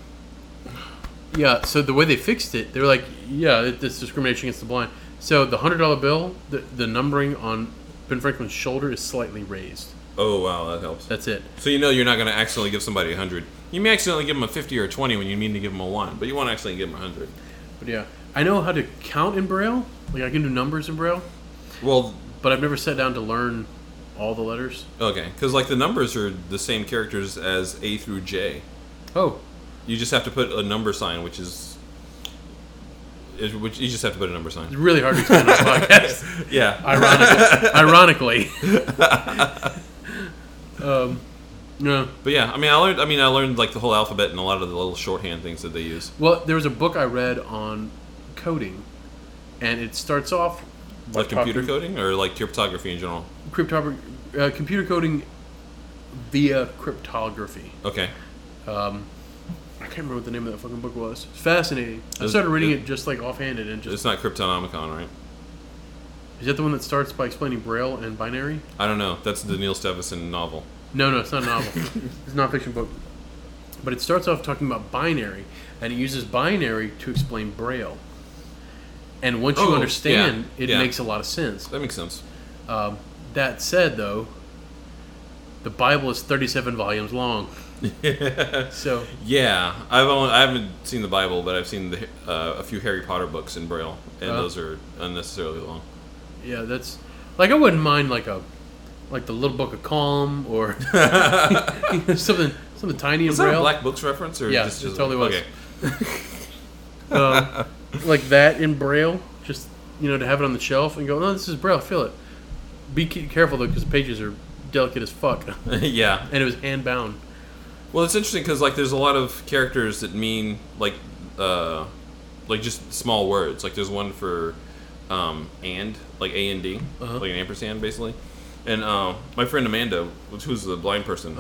yeah. So the way they fixed it, they were like, yeah, it's discrimination against the blind. So the $100 bill, the numbering on Ben Franklin's shoulder is slightly raised. Oh, wow, that helps. That's it. So you know you're not going to accidentally give somebody 100. You may accidentally give them a 50 or a 20 when you mean to give them a 1, but you won't actually give them 100. But yeah, I know how to count in Braille. Like I can do numbers in Braille. Well, but I've never sat down to learn all the letters. Okay, because like the numbers are the same characters as A through J. Oh. You just have to put a number sign, which you just have to put a number sign. It's really hard to explain on a podcast. Yeah. Ironically. No. But yeah, I learned like the whole alphabet and a lot of the little shorthand things that they use. Well, there was a book I read on coding, and it starts off like computer coding or like cryptography in general. Computer coding via cryptography. Okay. I can't remember what the name of that fucking book was. It's fascinating. I started reading it just like offhanded and just. It's not Cryptonomicon, right? Is that the one that starts by explaining Braille and binary? I don't know. That's the Neil Stephenson novel. No, it's not a novel. It's not a fiction book. But it starts off talking about binary, and it uses binary to explain Braille. And once you understand, it makes a lot of sense. That makes sense. That said, though, the Bible is 37 volumes long. So yeah, I haven't seen the Bible, but I've seen a few Harry Potter books in Braille, and those are unnecessarily long. Yeah, that's like I wouldn't mind like the Little Book of Calm or something tiny in Braille. Is that a Black Books reference? Or yeah, just it totally was. Okay. Like that in Braille, just to have it on the shelf and go, no, this is Braille, feel it. Be careful though, because the pages are delicate as fuck. Yeah, and it was hand bound. Well, it's interesting because like there's a lot of characters that mean like just small words. Like there's one for and, like A and D, like an ampersand basically. And my friend Amanda, who's the blind person,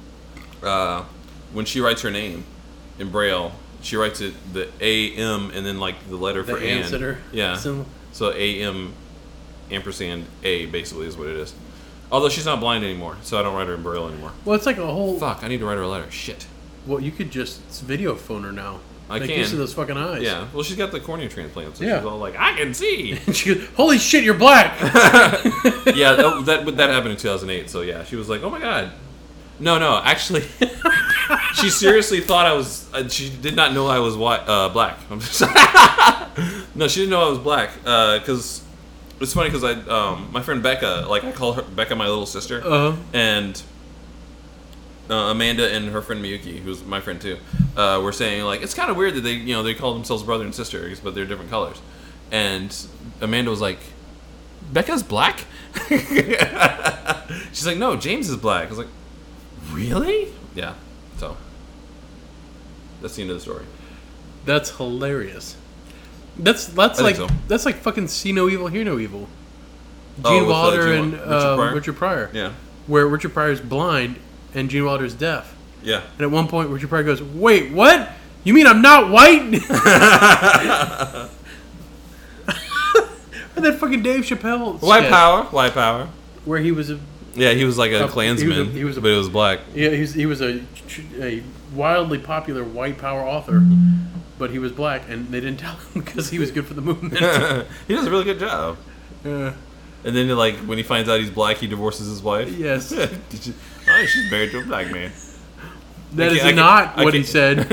when she writes her name in Braille, she writes it the A-M and then like the letter for and. Yeah. Symbol. So A-M ampersand A basically is what it is. Although she's not blind anymore, so I don't write her in Braille anymore. Well, it's like a whole... Fuck, I need to write her a letter. Shit. Well, you could just video phone her now. I can. Use of those fucking eyes. Yeah. Well, she's got the cornea transplant, so she's all like, I can see. And she goes, holy shit, you're black! Yeah, that happened in 2008, so yeah. She was like, oh my god. No, actually... she seriously thought I was... she did not know I was black. No, she didn't know I was black, because... It's funny because my friend Becca, like I call her Becca my little sister, and Amanda and her friend Miyuki, who's my friend too, were saying like it's kind of weird that they call themselves brother and sister, but they're different colors. And Amanda was like, Becca's black? She's like, no, James is black. I was like, really? Yeah. So that's the end of the story. That's hilarious. That's like fucking see no evil, hear no evil. Gene Wilder and Richard Pryor. Yeah. Where Richard Pryor's blind and Gene Wilder's deaf. Yeah. And at one point Richard Pryor goes, wait, what? You mean I'm not white? And then fucking Dave Chappelle. White power. Where he was he was like a Klansman, but it was black. Yeah, he was a wildly popular white power author. But he was black, and they didn't tell him because he was good for the movement. He does a really good job. And then, like, when he finds out he's black, he divorces his wife. Yes. Oh, she's married to a black man. That is I not can't- what he said.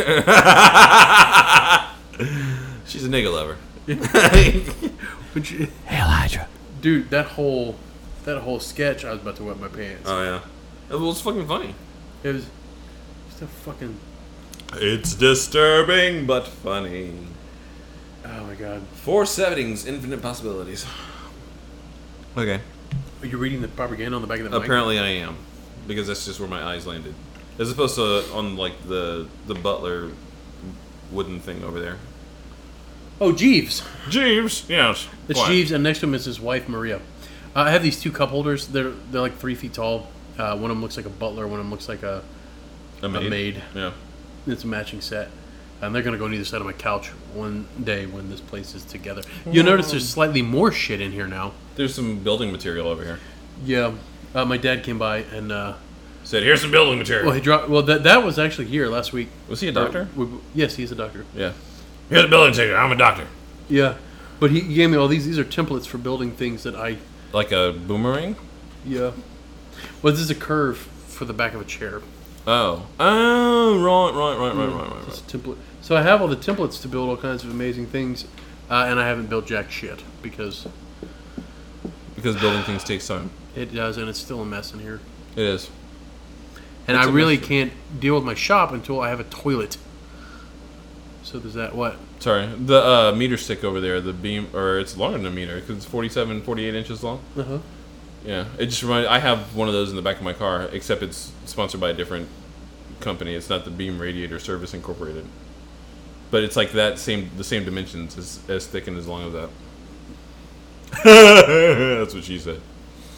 She's a nigga lover. Which, Hail Hydra. dude, that whole sketch, I was about to wet my pants. Oh, yeah. It was fucking funny. It was just a fucking... It's disturbing, but funny. Oh, my God. 4 settings, infinite possibilities. Okay. Are you reading the propaganda on the back of the mic? Apparently I am. Because that's just where my eyes landed. As opposed to on, like, the butler wooden thing over there. Oh, Jeeves. Jeeves, yes. It's What? Jeeves, and next to him is his wife, Maria. I have these 2 cup holders. They're like 3 feet tall. One of them looks like a butler. One of them looks like a maid. Yeah. It's a matching set. And they're going to go on either side of my couch one day when this place is together. You'll notice there's slightly more shit in here now. There's some building material over here. Yeah. My dad came by and... Said, here's some building material. well, he dropped... Well, that was actually here last week. Was he a doctor? Yes, he's a doctor. Yeah. Here's a building ticket. I'm a doctor. Yeah. But he gave me all these. These are templates for building things that I... Like a boomerang? Yeah. Well, this is a curve for the back of a chair. Oh. Oh, right. It's a template. So I have all the templates to build all kinds of amazing things, and I haven't built jack shit because Because building things takes time. it does, and it's still a mess in here. It is. And It's I a really mess. can't deal with my shop until I have a toilet. So there's that. What? Sorry. The meter stick over there, the beam, or it's longer than a meter because it's 47, 48 inches long. Uh-huh. Yeah. It just reminded, I have one of those in the back of my car, except it's sponsored by a different company. It's not the Beam Radiator Service Incorporated. But it's like the same dimensions, as thick and as long as that. That's what she said.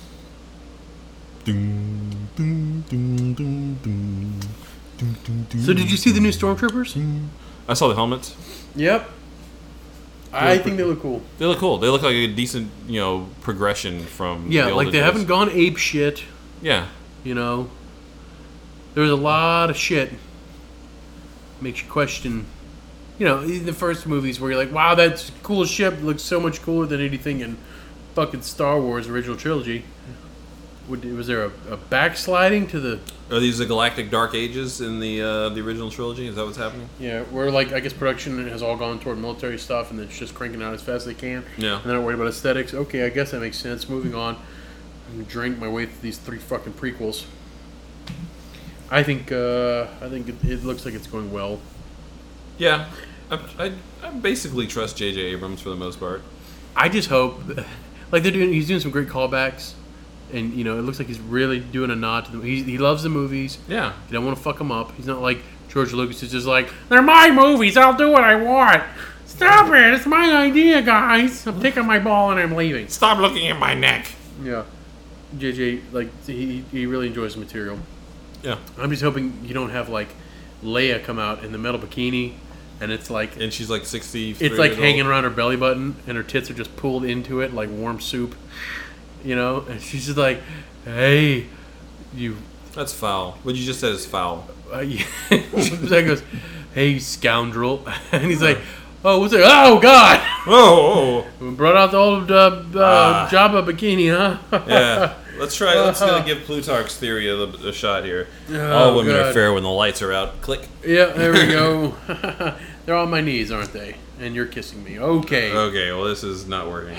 So did you see the new Stormtroopers? I saw the helmets. Yep. I think they look cool. They look cool. They look like a decent, progression from. Yeah, the like older they days. haven't gone ape shit, Yeah. you know. There's a lot of shit. Makes you question, in the first movies where you're like, wow, that's a cool ship. Looks so much cooler than anything in fucking Star Wars original trilogy. Was there a backsliding to the... Are these the galactic dark ages in the original trilogy? Is that what's happening? Yeah, where, like, I guess production has all gone toward military stuff and it's just cranking out as fast as they can. Yeah. And they're not worried about aesthetics. Okay, I guess that makes sense. Moving on. I'm gonna drink my way through these 3 fucking prequels. I think it looks like it's going well. Yeah. I basically trust J.J. Abrams for the most part. I just hope, like he's doing some great callbacks, and it looks like he's really doing a nod to them. He loves the movies. Yeah. He don't want to fuck them up. He's not like George Lucas is just like, they're my movies. I'll do what I want. Stop it! It's my idea, guys. I'm taking my ball and I'm leaving. Stop looking at my neck. Yeah. JJ, like he really enjoys the material. Yeah. I'm just hoping you don't have like Leia come out in the metal bikini, and it's like And she's like 60. it's like hanging around her belly button, and her tits are just pulled into it like warm soup, And she's just like, "Hey, you." That's foul. What you just said is foul. She goes, "Hey, scoundrel," and he's like, "Oh, what's it? Oh God!" Oh. We brought out the old Jabba bikini, huh? Yeah. Let's try. Let's give Plutarch's theory a shot here. All women are God. fair when the lights are out. Click. Yeah, there we go. They're on my knees, aren't they? And you're kissing me. Okay. Okay. Well, this is not working.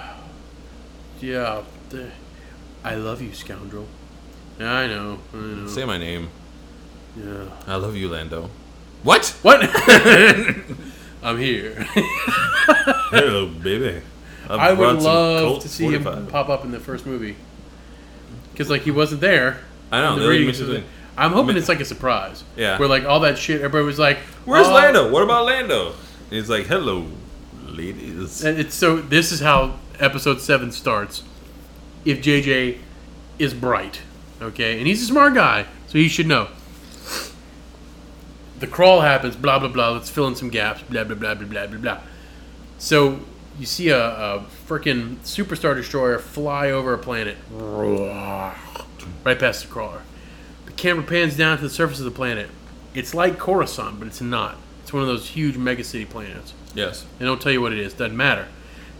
Yeah. I love you, scoundrel. Yeah, I know. Say my name. Yeah. I love you, Lando. What? What? I'm here. Hello, baby. I would love to see him pop up in the first movie. Because, like, he wasn't there. I know. in the They readings mentioned of it. I'm hoping it's like a surprise. Yeah. Where, like, all that shit, everybody was like, Where's "Oh." Lando? What about Lando? And he's like, hello, ladies. And it's so, this is how episode 7 starts. If JJ is bright. Okay? And he's a smart guy. So he should know. The crawl happens, blah, blah, blah. Let's fill in some gaps, blah, blah, blah, blah, blah, blah, blah. So you see a freaking Superstar Destroyer fly over a planet. Right past the crawler. The camera pans down to the surface of the planet. It's like Coruscant, but it's not. It's one of those huge megacity planets. Yes. They don't tell you what it is. Doesn't matter. He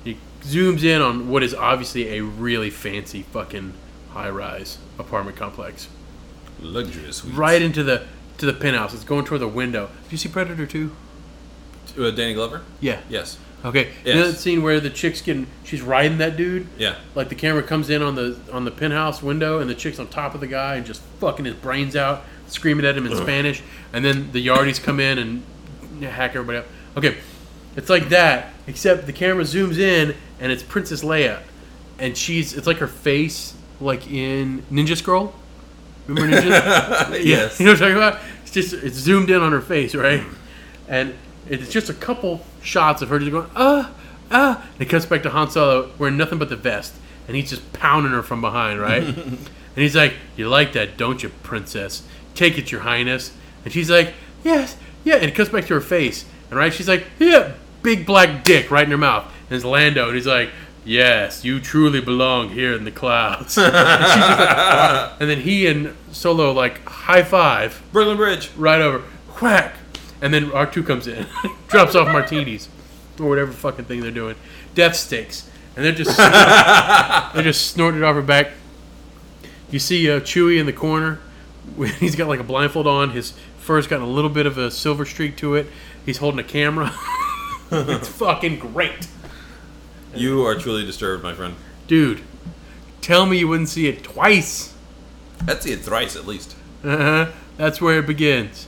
zooms in on what is obviously a really fancy fucking high-rise apartment complex. Luxurious suites. Right into the penthouse. It's going toward the window. Do you see Predator 2? Danny Glover? Yeah. Yes. Okay. Yes. You know that scene where the chick's she's riding that dude? Yeah. Like the camera comes in on the penthouse window and the chick's on top of the guy and just fucking his brains out, screaming at him in Spanish, and then the yardies come in and hack everybody up. Okay. It's like that, except the camera zooms in and it's Princess Leia. And it's like her face like in Ninja Scroll. Remember Ninja? Yes. You know what I'm talking about? It's zoomed in on her face, right? And it's just a couple shots of her just going, and it cuts back to Han Solo wearing nothing but the vest. And he's just pounding her from behind, right? And he's like, you like that, don't you, princess? Take it, your highness. And she's like, yes, yeah. And it cuts back to her face. And right, she's like, yeah, big black dick right in her mouth. And it's Lando. And he's like, yes, you truly belong here in the clouds. And, she's just like, and then he and Solo like high five. Brooklyn Bridge. Right over. Whack. And then R2 comes in. Drops off martinis. Or whatever fucking thing they're doing. Death sticks. And they're just snorting it off her back. You see Chewie in the corner. He's got like a blindfold on. His fur's got a little bit of a silver streak to it. He's holding a camera. It's fucking great. You are truly disturbed, my friend. Dude, tell me you wouldn't see it twice. I'd see it thrice at least. That's where it begins.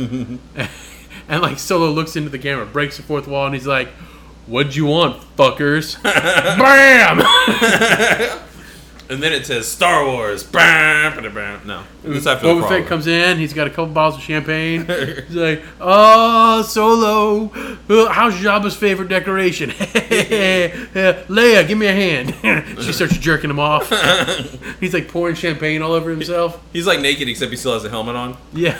And like Solo looks into the camera, breaks the fourth wall, and he's like, "What'd you want, fuckers?" Bam! And then it says Star Wars. No, it's after the Boba Fett crawler. comes in. He's got a couple bottles of champagne. He's like, "Oh, Solo, how's Jabba's favorite decoration?" Leia, give me a hand. She starts jerking him off. He's like pouring champagne all over himself. He's like naked except he still has a helmet on. Yeah.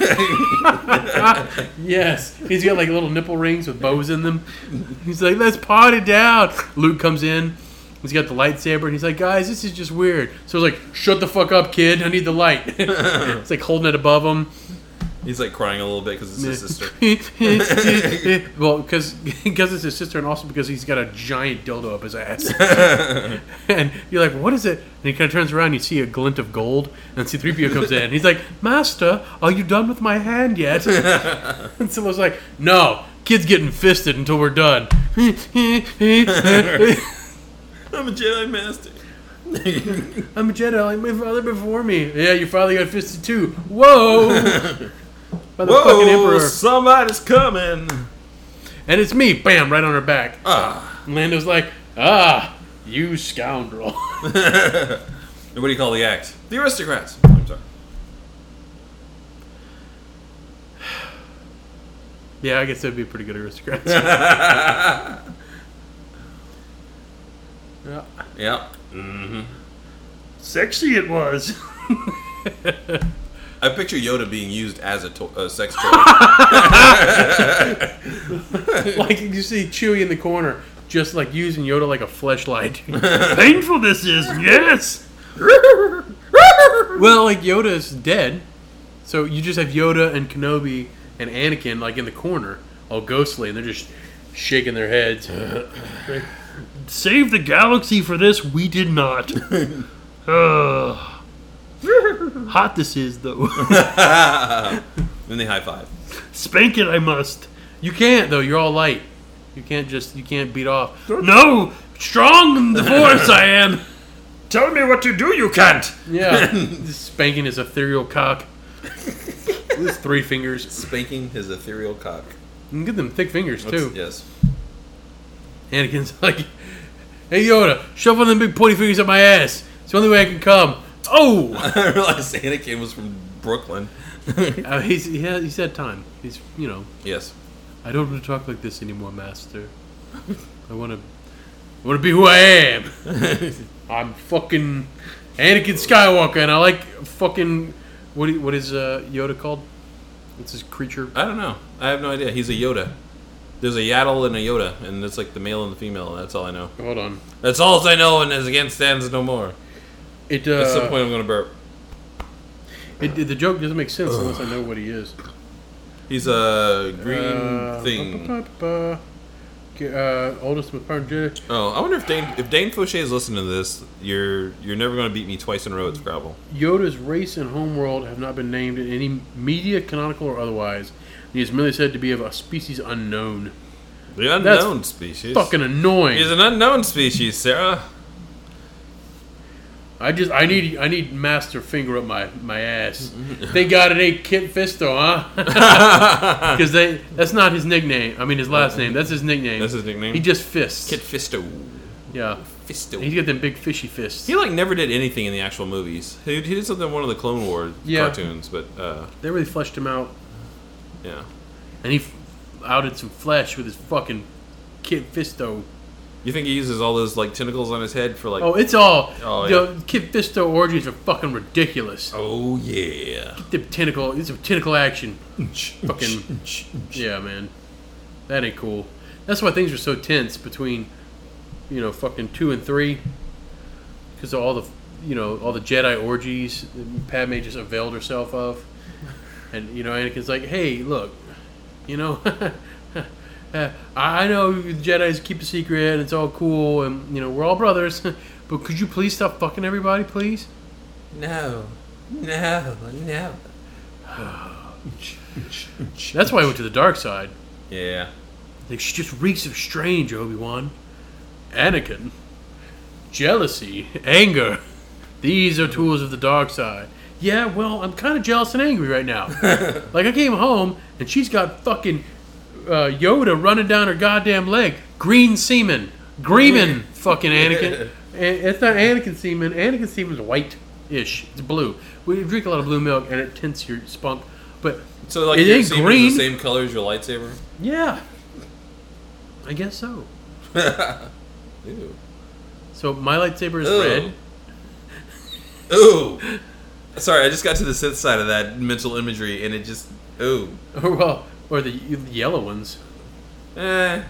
Yes. He's got like little nipple rings with bows in them. He's like, "Let's party down." Luke comes in. He's got the lightsaber, and he's like, "Guys, this is just weird." So he's like, "Shut the fuck up, kid. I need the light." It's like holding it above him. He's like crying a little bit because it's his sister. Well, because it's his sister, and also because he's got a giant dildo up his ass. And you're like, "What is it?" And he kind of turns around, and you see a glint of gold, and C-3PO comes in. And he's like, "Master, are you done with my hand yet?" And Solo's like, "No, kid's getting fisted until we're done." I'm a Jedi Master. I'm a Jedi like my father before me. Yeah, your father got fisted too. Whoa! By the fucking Emperor. Somebody's coming. And it's me. Bam! Right on her back. Ah. And Lando's like, you scoundrel. What do you call the act? The aristocrats. I'm sorry. Yeah, I guess that'd be a pretty good aristocrats. Yeah. Yeah. Mm-hmm. Sexy it was. I picture Yoda being used as a sex toy. Like you see Chewie in the corner, just like using Yoda like a fleshlight. Painful this is, yes. Well, like Yoda's dead, so you just have Yoda and Kenobi and Anakin like in the corner, all ghostly, and they're just shaking their heads. Save the galaxy for this, we did not. Hot this is, though. Then they high five. Spank it, I must. You can't, though. You're all light. You can't beat off. No, strong in the force I am. Tell me what to do, you can't. Yeah. Spanking his ethereal cock. With 3 fingers. Spanking his ethereal cock. You can get them thick fingers, too. Yes. Anakin's like, "Hey, Yoda, shove one of them big pointy fingers up my ass. It's the only way I can come." Oh! I realized Anakin was from Brooklyn. He's had time. He's, Yes. "I don't want to talk like this anymore, Master. I want to be who I am. I'm fucking Anakin Skywalker, and I like fucking what is Yoda called? What's his creature? I don't know. I have no idea. He's a Yoda. There's a Yaddle and a Yoda, and it's like the male and the female. That's all I know. Hold on. That's all I know, and as against stands no more. At some point, I'm gonna burp. The joke doesn't make sense unless I know what he is. He's a green thing. Oldest most powerful Jedi. Oh, I wonder if Dane Fauché is listening to this. You're never going to beat me twice in a row at Scrabble. Yoda's race and homeworld have not been named in any media, canonical or otherwise. He is merely said to be of a species unknown. The unknown species. Fucking annoying. He's an unknown species, Sarah. I need Master Finger up my ass. They got it, ain't Kit Fisto, huh? Because that's not his nickname. I mean his last name. That's his nickname. That's his nickname? He just fists. Kit Fisto. Yeah. Fisto. He's got them big fishy fists. He never did anything in the actual movies. He did something in one of the Clone Wars cartoons, but They really fleshed him out. yeah. And he outed some flesh with his fucking Kit Fisto. You think he uses all those tentacles on his head for Oh, it's all. Oh, The Kit Fisto orgies are fucking ridiculous. Oh yeah. The tentacle. It's a tentacle action. Fucking. Yeah, man. That ain't cool. That's why things are so tense between, fucking 2 and 3. Because of all the Jedi orgies that Padme just availed herself of. And, Anakin's like, hey, look, I know the Jedis keep a secret and it's all cool and, we're all brothers. But could you please stop fucking everybody, please? No. That's why I went to the dark side. Yeah. Like, she just reeks of strange, Obi-Wan. Anakin. Jealousy. Anger. These are tools of the dark side. Yeah, well, I'm kind of jealous and angry right now. Like, I came home, and she's got fucking Yoda running down her goddamn leg. Green semen. Greenman, fucking Anakin. It's not Anakin semen. Anakin semen's white-ish. It's blue. We drink a lot of blue milk, and it tints your spunk. But So it your ain't semen green. is the same color as your lightsaber? Yeah. I guess so. Ew. So my lightsaber is Ooh. red. Ooh. Sorry, I just got to the Sith side of that mental imagery, and it just ooh. Or the yellow ones. That's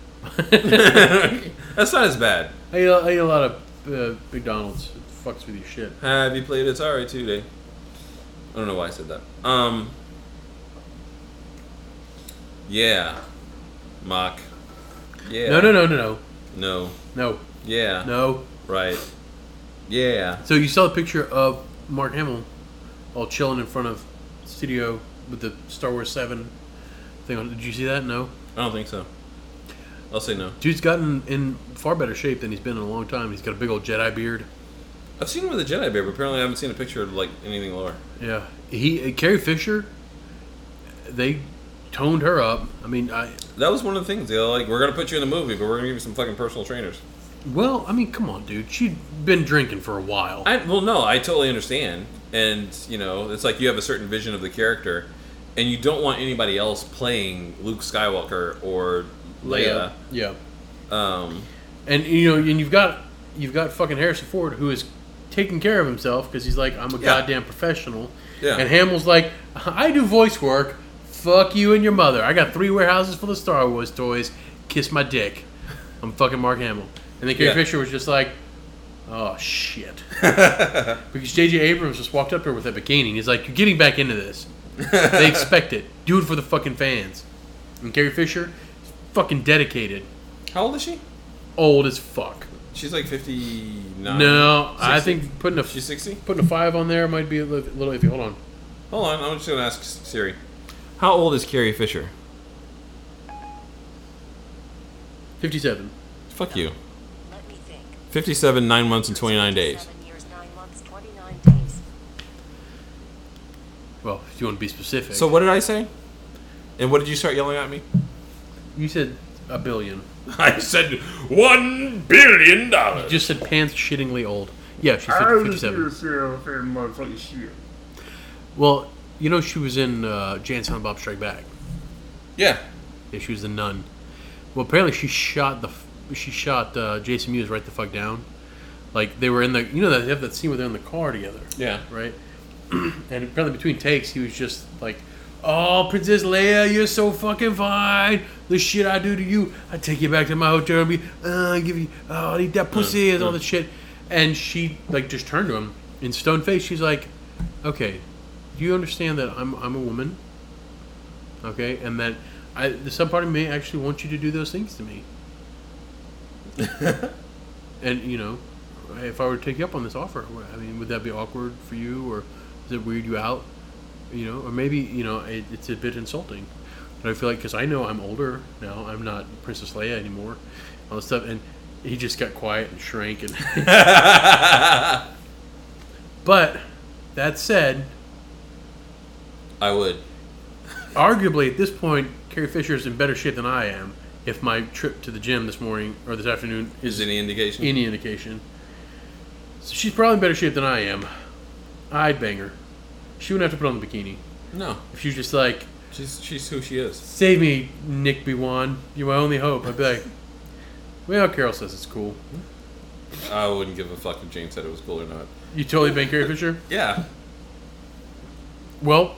not as bad. I eat a lot of McDonald's. It fucks with your shit. Have you played Atari today? I don't know why I said that. Yeah. Mock. Yeah. No. No. Yeah. No. Right. Yeah. So you saw the picture of Mark Hamill all chilling in front of the studio with the Star Wars 7 thing on. Did you see that? No. I don't think so. I'll say no. Dude's gotten in far better shape than he's been in a long time. He's got a big old Jedi beard. I've seen him with a Jedi beard, but apparently I haven't seen a picture of anything lower. Yeah. Carrie Fisher, they toned her up. I mean, That was one of the things. We're gonna put you in the movie, but we're gonna give you some fucking personal trainers. well, I mean, come on, dude. She'd been drinking for a while. I totally understand, and it's like you have a certain vision of the character, and you don't want anybody else playing Luke Skywalker or Leia. Yeah. Um, And and you've got fucking Harrison Ford, who is taking care of himself because he's like, I'm a goddamn professional. Yeah. And Hamill's like, I do voice work. Fuck you and your mother. I got 3 warehouses full of Star Wars toys. Kiss my dick. I'm fucking Mark Hamill. And then Carrie Fisher was just like, oh shit. Because J.J. Abrams just walked up here with a bikini and he's like, you're getting back into this. They expect it. Do it for the fucking fans. And Carrie Fisher is fucking dedicated. how old is she? Old as fuck. She's like 59. No, 60? I think She's 60? putting a 5 on there might be a little iffy. Hold on. Hold on, I'm just gonna ask Siri. How old is Carrie Fisher? 57. Fuck you. Let me think. 57, 9 months and 29 days. 7 years, 9 months, 29 days. Well, if you want to be specific. So what did I say? And what did you start yelling at me? You said a billion. I said $1 billion. You just said pants shittingly old. Yeah, she's 57. Well, she was in Jay and Silent Bob Strike Back. Yeah. Yeah, she was the nun. Well, apparently she shot Jason Mewes right the fuck down. Like they were in the they have that scene where they're in the car together. Yeah. Right. And apparently between takes he was just like, oh, Princess Leia, you're so fucking fine. The shit I do to you, I take you back to my hotel and give you, I'll eat that pussy and all that shit. And she just turned to him in stone face. She's like, okay, do you understand that I'm a woman? Okay, and that some part of me actually wants you to do those things to me. And if I were to take you up on this offer, I mean, would that be awkward for you, or does it weird you out? Or maybe it's a bit insulting. But I feel like, because I know I'm older now, I'm not Princess Leia anymore, all this stuff, and he just got quiet and shrank. And but that said, I would. Arguably, at this point, Carrie Fisher is in better shape than I am. If my trip to the gym this morning or this afternoon Is any indication? any indication, so she's probably in better shape than I am. I'd bang her. She wouldn't have to put on the bikini. No. If she was just like, She's who she is. "Save me, Nick B1. You're my only hope," I'd be like, "Well, Carol says it's cool." I wouldn't give a fuck if Jane said it was cool or not. You totally bang Carrie Fisher? Yeah. Well,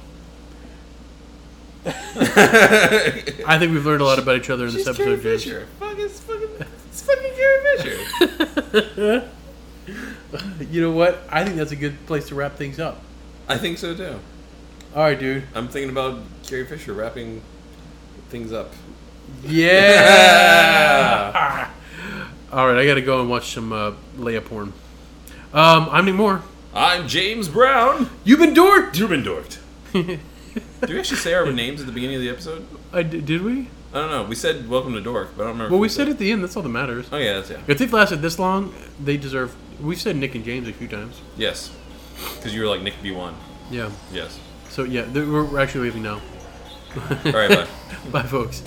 I think we've learned a lot about each other in this episode, James. It's fucking Carrie Fisher. You know what? I think that's a good place to wrap things up. I think so too. All right, dude. I'm thinking about Carrie Fisher wrapping things up. Yeah. All right, I got to go and watch some Leia porn. I'm Nick Moore. I'm James Brown. You've been dorked. You've been dorked. Did we actually say our names at the beginning of the episode? Did we? I don't know. We said welcome to Dork, but I don't remember. Well, if we said at the end. That's all that matters. Oh yeah, that's yeah. If they've lasted this long, they deserve. We've said Nick and James a few times. Yes, because you were like Nick B1. Yeah. Yes. So yeah, we're actually leaving now. All right, bye. Bye, folks.